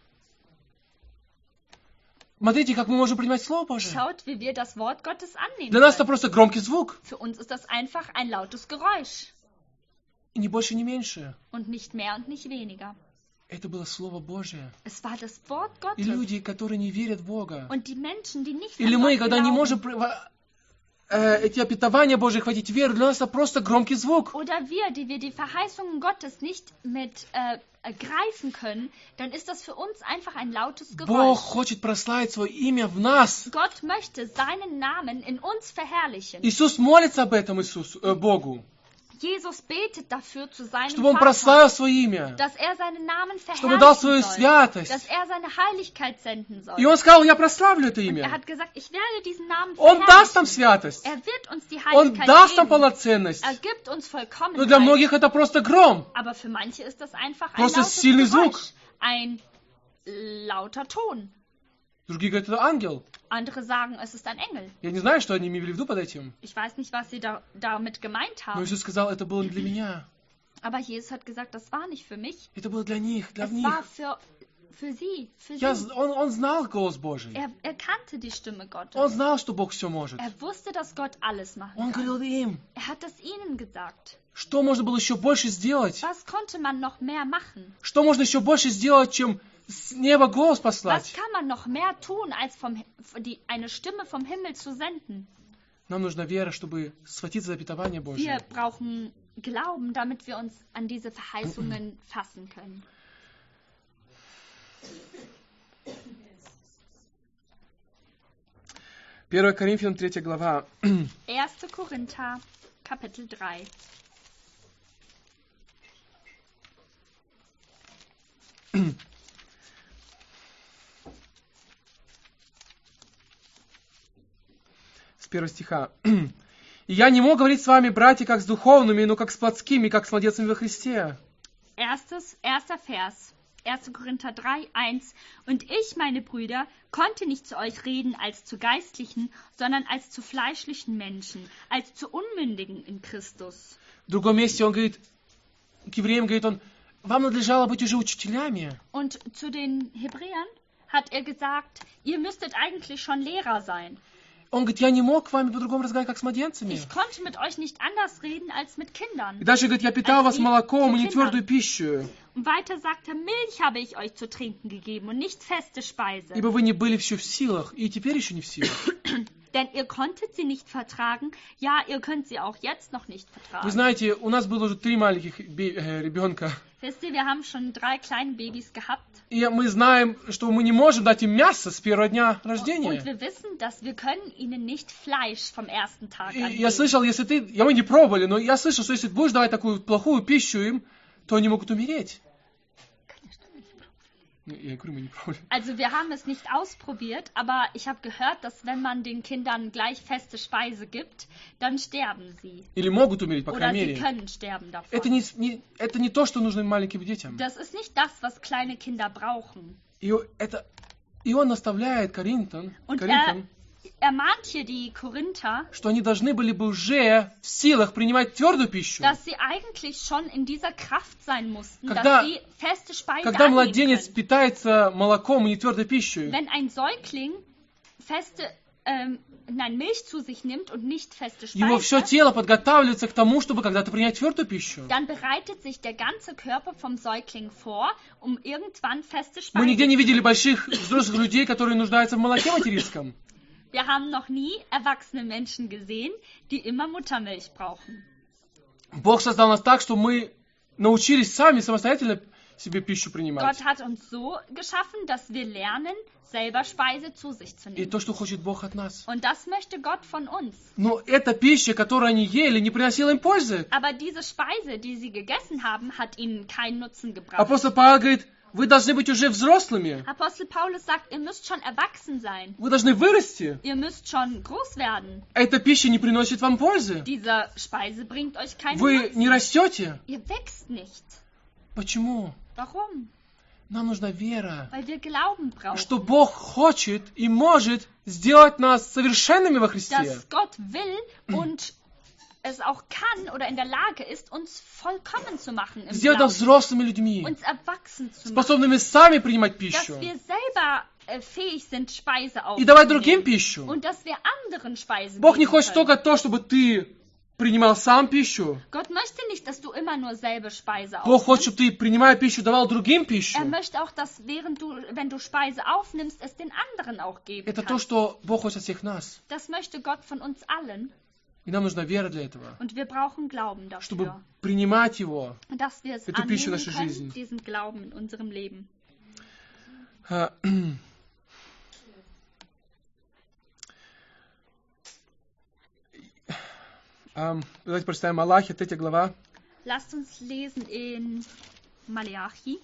Смотрите, как мы можем принимать Слово Божие. Schaut, wie wir das Wort Gottes annehmen Для нас это können. просто громкий звук, Für uns ist das einfach ein lautes Geräusch. и не больше, не меньше. Und nicht mehr und nicht weniger. Это было Слово Божие. Es war das Wort И Gottes. люди, которые не верят в Бога, Und die Menschen, die nicht или an мы, Gott когда не glauben, можем эти обетования Божьи хватить веру, для нас это просто громкий звук. oder wir, die Verheißungen Gottes nicht mit greifen können, dann ist das für uns einfach ein lautes Бог Geräusch. хочет прославить свое имя в нас. Gott möchte seinen Namen in uns verherrlichen. Иисус молится об этом Богу, Jesus betet dafür zu seinem чтобы Он Vater, прославил свое имя, dass er seinen Namen чтобы дал verherrlichen свою soll, святость. dass er seine Heiligkeit senden soll. И Он сказал, я прославлю это Er имя. hat gesagt, ich werde diesen Namen Он даст нам verherrlichen. святость. Er wird uns die Он Heiligkeit даст нам geben. полноценность. Er gibt uns Но для Vollkommenheit. многих это просто гром. Aber für manche ist das einfach ein Просто lautes сильный звук. Geräusch, ein lauter Ton. Другие говорят, это ангел. Andere sagen, es ist ein Engel. Я не знаю, что они имели в виду под этим. Ich weiß nicht, was sie damit gemeint Но haben. Иисус сказал, это было не для меня. Aber Jesus hat gesagt, das war nicht für mich. Это было для них, для Es них. war für Für sie. Он знал голос Божий. Er kannte die Stimme Gottes. Он знал, что Бог все может. Er wusste, dass Gott alles machen Он kann. говорил им, Er hat es ihnen gesagt. что можно было еще больше сделать. Was konnte man noch mehr machen? Что можно еще больше сделать, чем с неба голос Was послать. kann man noch mehr tun, als eine Stimme vom Himmel zu senden? Нам нужна вера, чтобы схватиться за обетование Wir Божье. brauchen Glauben, damit wir uns an diese Verheißungen fassen können. 1 Коринфянам 3 глава. 1. Korinther, Kapitel 3. С 1 стиха. «И я не мог говорить с вами, братья, как с духовными, но как с плотскими, как с младенцами во Христе». Erster Vers, 1. Korinther 3, 1. Und ich, meine Brüder, konnte nicht zu euch reden als zu geistlichen, sondern als zu fleischlichen Menschen, als zu Unmündigen in Christus. В другом месте он говорит, к евреям говорит он, вам надлежало быть уже учителями. Und zu den Hebräern hat er gesagt, ihr müsstet eigentlich schon Lehrer sein. Он говорит, я не мог с вами по-другому разговаривать, как с младенцами. Ich konnte mit euch nicht anders reden als mit Kindern. И дальше говорит, я питал вас молоком, и не твердую пищу. Und weiter sagt er, Milch habe ich euch zu trinken gegeben und nicht feste Speise. Ибо вы не были еще в силах, и теперь еще не в силах. Denn ihr konntet sie nicht vertragen, ja, ihr könnt sie auch jetzt noch nicht Вы vertragen. знаете, у нас было уже 3 маленьких ребенка. Wisst ihr, wir haben schon 3 kleine Babys gehabt. И мы знаем, что мы не можем дать им мясо с первого дня Und рождения. wir wissen, dass wir können ihnen nicht Fleisch vom ersten Tag an И я geben. слышал, если ты... Мы не пробовали, но я слышал, что если ты будешь давать такую плохую пищу им, то они могут умереть. Я говорю, мы не пробовали. Also wir haben es nicht ausprobiert, aber ich habe gehört, dass wenn man den Kindern gleich feste Speise gibt, dann sterben sie. Или могут умереть, по Oder крайней sie мере. können sterben davon. Это не то, что нужно маленьким детям. Das ist nicht das, was kleine Kinder brauchen. И он наставляет Коринфян, Und er mahnt hier die Korinther, что они должны были бы уже в силах принимать твердую пищу. dass sie eigentlich schon in dieser Kraft sein mussten, Когда- dass sie feste Speise Когда annehmen младенец können. питается молоком и не твердой пищей, Wenn ein Säugling Milch zu sich nimmt und nicht feste его все Speise, тело подготавливается к тому, чтобы когда-то принять твердую пищу. dann bereitet sich der ganze Körper vom Säugling vor, um irgendwann feste Мы нигде Speise. не видели больших взрослых людей, которые нуждаются в молоке материнском. Wir haben noch nie erwachsene Menschen gesehen, die immer Muttermilch brauchen. Бог создал нас так, что мы научились сами самостоятельно себе пищу принимать. Gott hat uns so geschaffen, dass wir lernen, selber Speise zu sich zu И nehmen. то, что хочет Бог от нас. Und das möchte Gott von uns. Но эта пища, которую они ели, не приносила им пользы. Aber diese Speise, die sie gegessen haben, hat ihnen keinen Nutzen gebracht. Апостол Павел говорит, вы должны быть уже взрослыми. Apostel Paulus sagt, ihr müsst schon erwachsen sein. Вы должны вырасти. Ihr müsst schon groß werden. Эта пища не приносит вам пользы. Diese Speise bringt euch keinen Вы Nutzen. не растете. Ihr wächst nicht. Почему? Warum? Нам нужна вера, Weil wir Glauben brauchen. что Бог хочет и может сделать нас совершенными во Христе. Dass Gott will und es auch kann oder in der Lage ist, uns vollkommen zu machen im Сделать нас Glauben. взрослыми людьми, Uns erwachsen zu machen. способными сами принимать пищу Dass wir selber fähig sind, Speise и давать другим aufzunehmen. пищу. Und dass wir anderen Speise Бог не geben хочет können. только то, чтобы ты принимал сам пищу. Gott möchte nicht, dass du immer nur selbe Speise Бог хочет, aufnimmst. чтобы ты, принимая пищу, давал другим пищу. Er möchte auch, dass wenn du Speise aufnimmst, es den anderen auch geben Это то, kannst. что Бог хочет от всех нас. Das möchte Gott von uns allen. И нам нужна вера для этого, Und wir brauchen Glauben чтобы dafür. принимать его. Dass wir es эту пищу в annehmen нашей können, жизни. diesen Glauben in unserem Leben. Давайте прочитаем Малахия, 3 глава. Lasst uns lesen in Maleachi.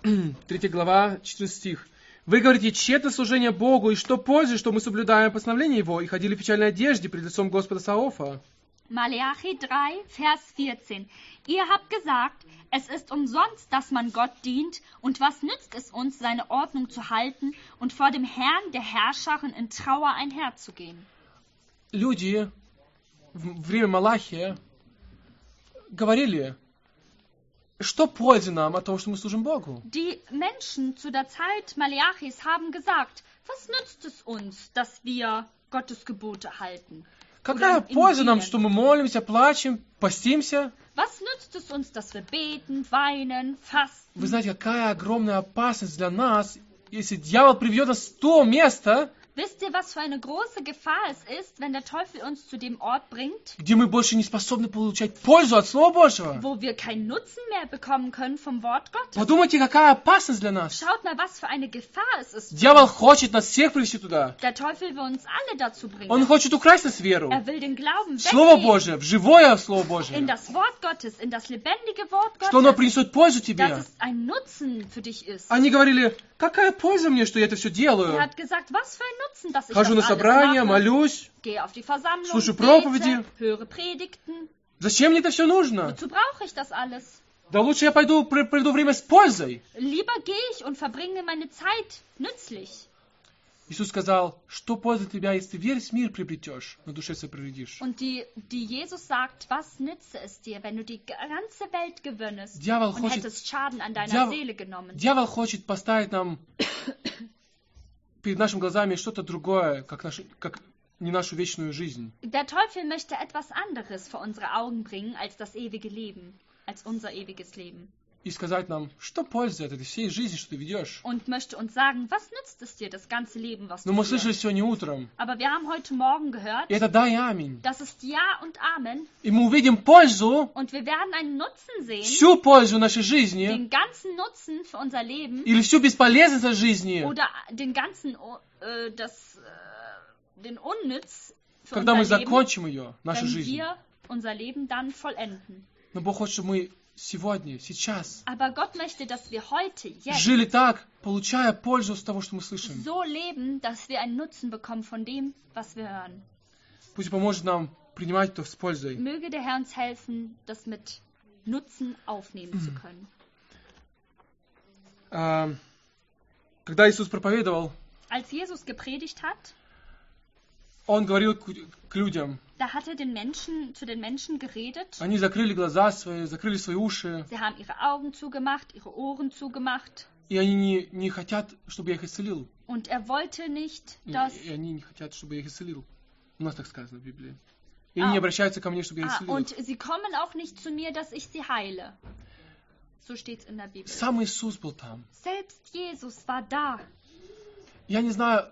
3 глава, 14 стих. Вы говорите, тщетно служение Богу, и что пользы, что мы соблюдаем постановление Его, и ходили в печальной одежде пред лицом Господа Саофа. Maleachi 3, Vers 14. Ihr habt gesagt, es ist umsonst, dass man Gott dient, und was nützt es uns, seine Ordnung zu halten und vor dem Herrn der Herrscherin in Trauer einherzugehen? Люди в время Малахия говорили, что пользы нам от того, что мы служим Богу? Die Menschen zu der Zeit Maleachis haben gesagt, was nützt es uns, dass wir Gottes Gebote halten? Какая польза нам, что мы молимся, плачем, постимся? Was nützt es uns, dass wir beten, weinen, fasten? Вы знаете, какая огромная опасность для нас, если дьявол приведет нас в то место, Wisst ihr, was für eine große Gefahr es ist, wenn der Teufel uns zu dem Ort bringt, где мы больше не способны получать пользу от Слова Божьего? wo wir keinen Nutzen mehr bekommen können vom Wort Gottes? Подумайте, какая опасность для нас. Schaut mal, was für eine Gefahr es ist. Дьявол хочет нас всех привести туда. Der Teufel will uns alle dazu Он bringen. хочет украсть нас веру. Er will den Glauben Слово wegnehmen Божие, в живое Слово in Божие. das Wort Gottes, in das lebendige Wort Что оно Gottes, принесет пользу dass тебе. es ein Nutzen für dich ist. Они говорили, какая польза мне, что я это все Er делаю? hat gesagt, was für ein Nutzen, dass ich Хожу на das alles собрания, mache. молюсь. Gehe auf die Versammlung, Слушаю проповеди. bete, höre Predigten. Зачем мне это все нужно? Wozu brauche ich das alles? Да лучше я пойду, проведу время с пользой. Lieber gehe ich und verbringe meine Zeit nützlich. Иисус сказал, что польза тебя, если ты весь мир приобретешь, но душе своей привредишь. Und die Jesus sagt, was nütze es dir, wenn du die ganze Welt gewöhnest Дьявол und хочет, hättest Schaden an deiner Дьявол- Seele genommen. дьявол хочет поставить нам перед нашими глазами что-то другое, как не нашу вечную жизнь. Der Teufel möchte etwas anderes vor unsere Augen bringen als das ewige Leben, als unser ewiges Leben. И сказать нам, что польза от этой всей жизни, что ты ведешь. Und möchte uns sagen, was nützt es dir, das ganze Leben, was Но du мы слышали führst? сегодня утром, Aber wir haben heute Morgen gehört, и это да и аминь. das ist Ja und Amen. И мы увидим пользу, Und wir werden einen Nutzen sehen, всю пользу нашей жизни, den ganzen Nutzen für unser Leben или всю бесполезность от жизни, oder den ganzen, den Unnütz für когда мы unser Leben, закончим ее, нашу wenn жизнь. wir unser Leben dann vollenden. Но Бог хочет, чтобы мы сегодня, сейчас Aber Gott möchte, dass wir heute, jetzt, жили так, получая пользу с того, что мы слышим. so leben, dass wir einen Nutzen bekommen von dem, was wir hören. Пусть поможет нам принимать это с пользой. Möge der Herr uns helfen, das mit Nutzen aufnehmen zu können. Когда Иисус проповедовал, Als Jesus gepredigt hat, Он говорил к людям. da hat er zu den Menschen geredet. Они закрыли глаза свои, закрыли свои уши, Sie haben ihre Augen zugemacht, ihre Ohren zugemacht. и они не хотят, чтобы я их исцелил. Und er wollte nicht, dass... И они не хотят, чтобы я их исцелил. У нас так сказано в Библии. И они не обращаются ко мне, чтобы я их исцелил. Und sie kommen auch nicht zu mir, dass ich sie heile. So steht es in der Bibel. Сам Иисус был там. Selbst Jesus war da. Я не знаю,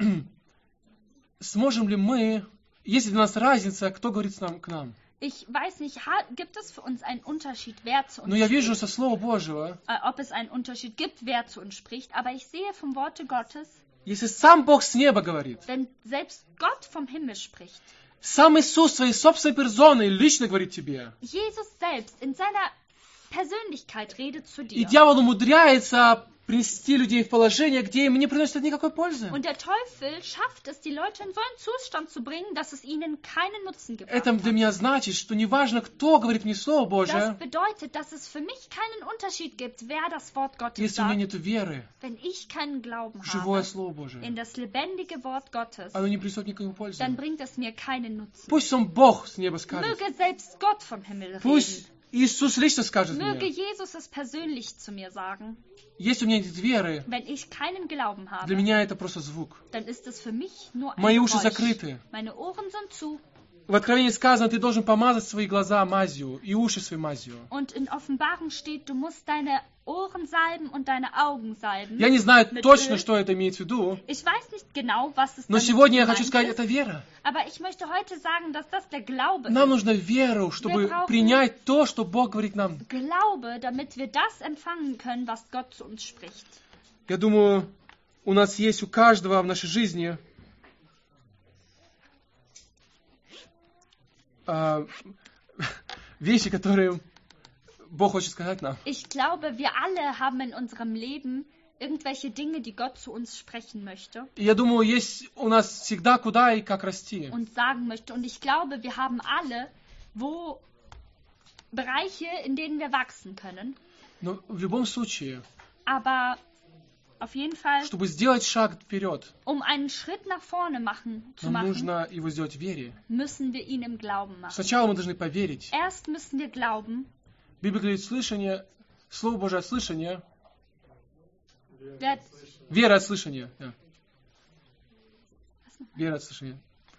сможем ли мы, есть ли для нас разница, кто говорит к нам. Ich weiß nicht, gibt es für uns einen Unterschied, wer zu uns Но я вижу spricht? со Слова Божьего, Ob es einen Unterschied gibt, wer zu uns spricht. Aber ich sehe vom Worte Gottes, если сам Бог с неба говорит, wenn selbst Gott vom Himmel spricht, сам Иисус своей собственной персоной лично говорит тебе, Jesus selbst in seiner Persönlichkeit redet zu и dir. дьявол умудряется принести людей в положение, где им не приносит никакой пользы. Und der Teufel schafft es, die Leute in so einen Zustand zu bringen, dass es ihnen keinen Nutzen gebracht Это для hat. меня значит, что неважно, кто говорит мне Слово Das Божие, bedeutet, dass es für mich keinen Unterschied gibt, wer das Wort Gottes если у меня sagt, нет веры wenn ich keinen Glauben в живое habe Слово Божие. in das lebendige Wort Gottes, Оно не принесет никакой пользы. dann bringt es mir keinen Nutzen. Пусть сам Бог с неба скажет. Möge selbst Gott vom Himmel reden. Пусть Иисус лично скажет Möge мне. Jesus es persönlich zu mir sagen. Если у меня нет веры, Wenn ich keinen Glauben для habe, меня это просто звук. dann ist es für mich nur ein Мои уши Geräusch. закрыты. Meine Ohren sind zu. В Откровении сказано, ты должен помазать свои глаза мазью и уши свои мазью. Und in Offenbarung steht, du musst deine Ohren salben und deine Augen salben. Я не знаю mit точно, Öl. что это имеется в виду, Ich weiß nicht genau, was es но damit сегодня я gemeint хочу сказать, ist, это вера. aber ich möchte heute sagen, dass das der Glaube Нам ist. нужно веру, чтобы brauchen- принять то, что Бог говорит нам. Glaube, damit wir das empfangen können, was Gott zu uns spricht. Я думаю, у нас есть у каждого в нашей жизни вещи, которые Бог хочет сказать нам. Ich glaube, wir alle haben in unserem Leben irgendwelche Dinge, die Gott zu uns sprechen möchte И я думаю, есть у нас всегда куда и как расти. und sagen möchte. Und ich glaube, wir haben alle Bereiche, in denen wir wachsen können. Но в любом случае, Aber auf jeden Fall, чтобы сделать шаг вперед, um einen Schritt nach vorne zu нам machen, нужно его сделать в вере. müssen wir ihn im Glauben machen. Сначала мы должны поверить. Erst müssen wir glauben. Библия говорит, слышание, Слово Божие от слышания, Wer, вера от слышания. Да. Вера от слышания.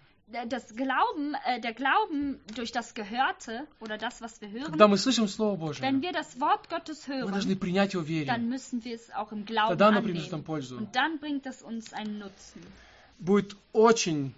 der Glauben durch das Gehörte oder das, was wir hören, Когда мы слышим Слово Божие, wenn wir das Wort Gottes мы hören, должны принять его в вере. dann müssen wir es auch im Glauben Тогда оно принесет нам annehmen. пользу. Und dann bringt es uns einen Nutzen. Будет очень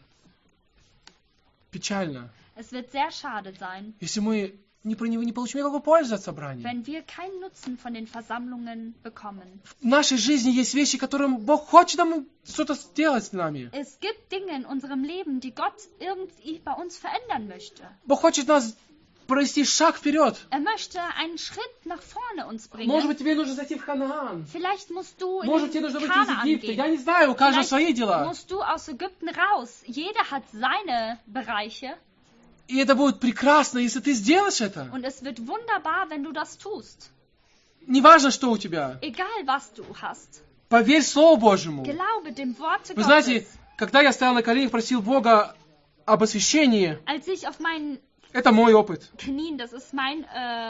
печально, Es wird sehr schade sein, если мы не получим никакой пользы от собраний. wenn wir keinen Nutzen von den Versammlungen bekommen. В нашей жизни есть вещи, которым Бог хочет нам что-то сделать с нами. Es gibt Dinge in unserem Leben, die Gott irgendwie bei uns verändern möchte. Бог хочет нас провести шаг вперед. Er möchte einen Schritt nach vorne uns bringen. Может быть, тебе нужно зайти в Ханаан. Vielleicht musst du in Может, тебе нужно выйти из Kanaan Египта. Я gehen. не знаю, у каждого Vielleicht свои дела. musst du aus Ägypten raus. Jeder hat seine Bereiche. И это будет прекрасно, если ты сделаешь это. Und es wird wunderbar, wenn du das tust. Неважно, что у тебя. Egal, was du hast. Поверь Слову Божьему. Glaube dem Worte Вы знаете, Gottes. когда я стоял на коленях, просил Бога об освящении, Als ich auf meinen это мой опыт. Knien, das ist mein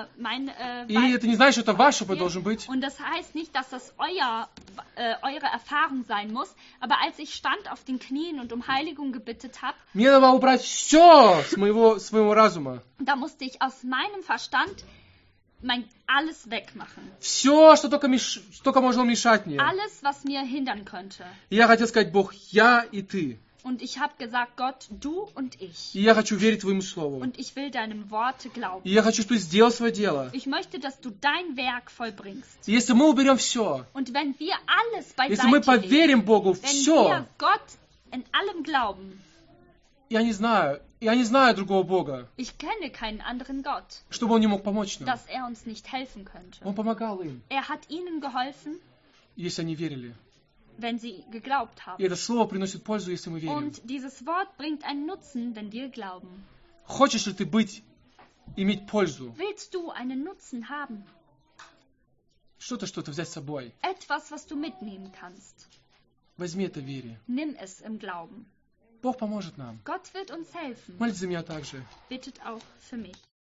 И это не значит, что это ваш опыт должен быть. Und das heißt nicht, dass das eure Erfahrung sein muss. Aber als ich stand auf den Knien und um Heiligung gebittet habe, Мне надо убрать все с своего разума. da musste ich aus meinem Verstand alles wegmachen. Все, что только могло мешать мне. Alles, was mir hindern könnte. И я хотел сказать, Бог, я и ты. Und ich habe gesagt, Gott, du und ich. И я хочу верить Твоему Слову. Und ich will deinem Wort И glauben. я хочу, чтобы Ты сделал свое дело. Ich möchte, dass du dein Werk vollbringst. И если мы уберем все, Und wenn wir alles если мы beiseite legen, поверим Богу wenn все, wir Gott in allem glauben, я не знаю другого Бога, ich kenne keinen anderen Gott, чтобы Он не мог помочь нам. dass er uns nicht helfen könnte. Он помогал им, Er hat ihnen geholfen, если они верили. wenn sie geglaubt И haben. это Слово приносит пользу, если мы верим. Und dieses Wort bringt einen Nutzen, wenn wir glauben. Хочешь ли ты иметь пользу? Willst du einen Nutzen haben? Что-то взять с собой. Etwas, was du mitnehmen kannst. Возьми это в вере. Nimm es im Glauben. Бог поможет нам. Gott wird uns helfen. Молись за меня также. Bittet auch für mich.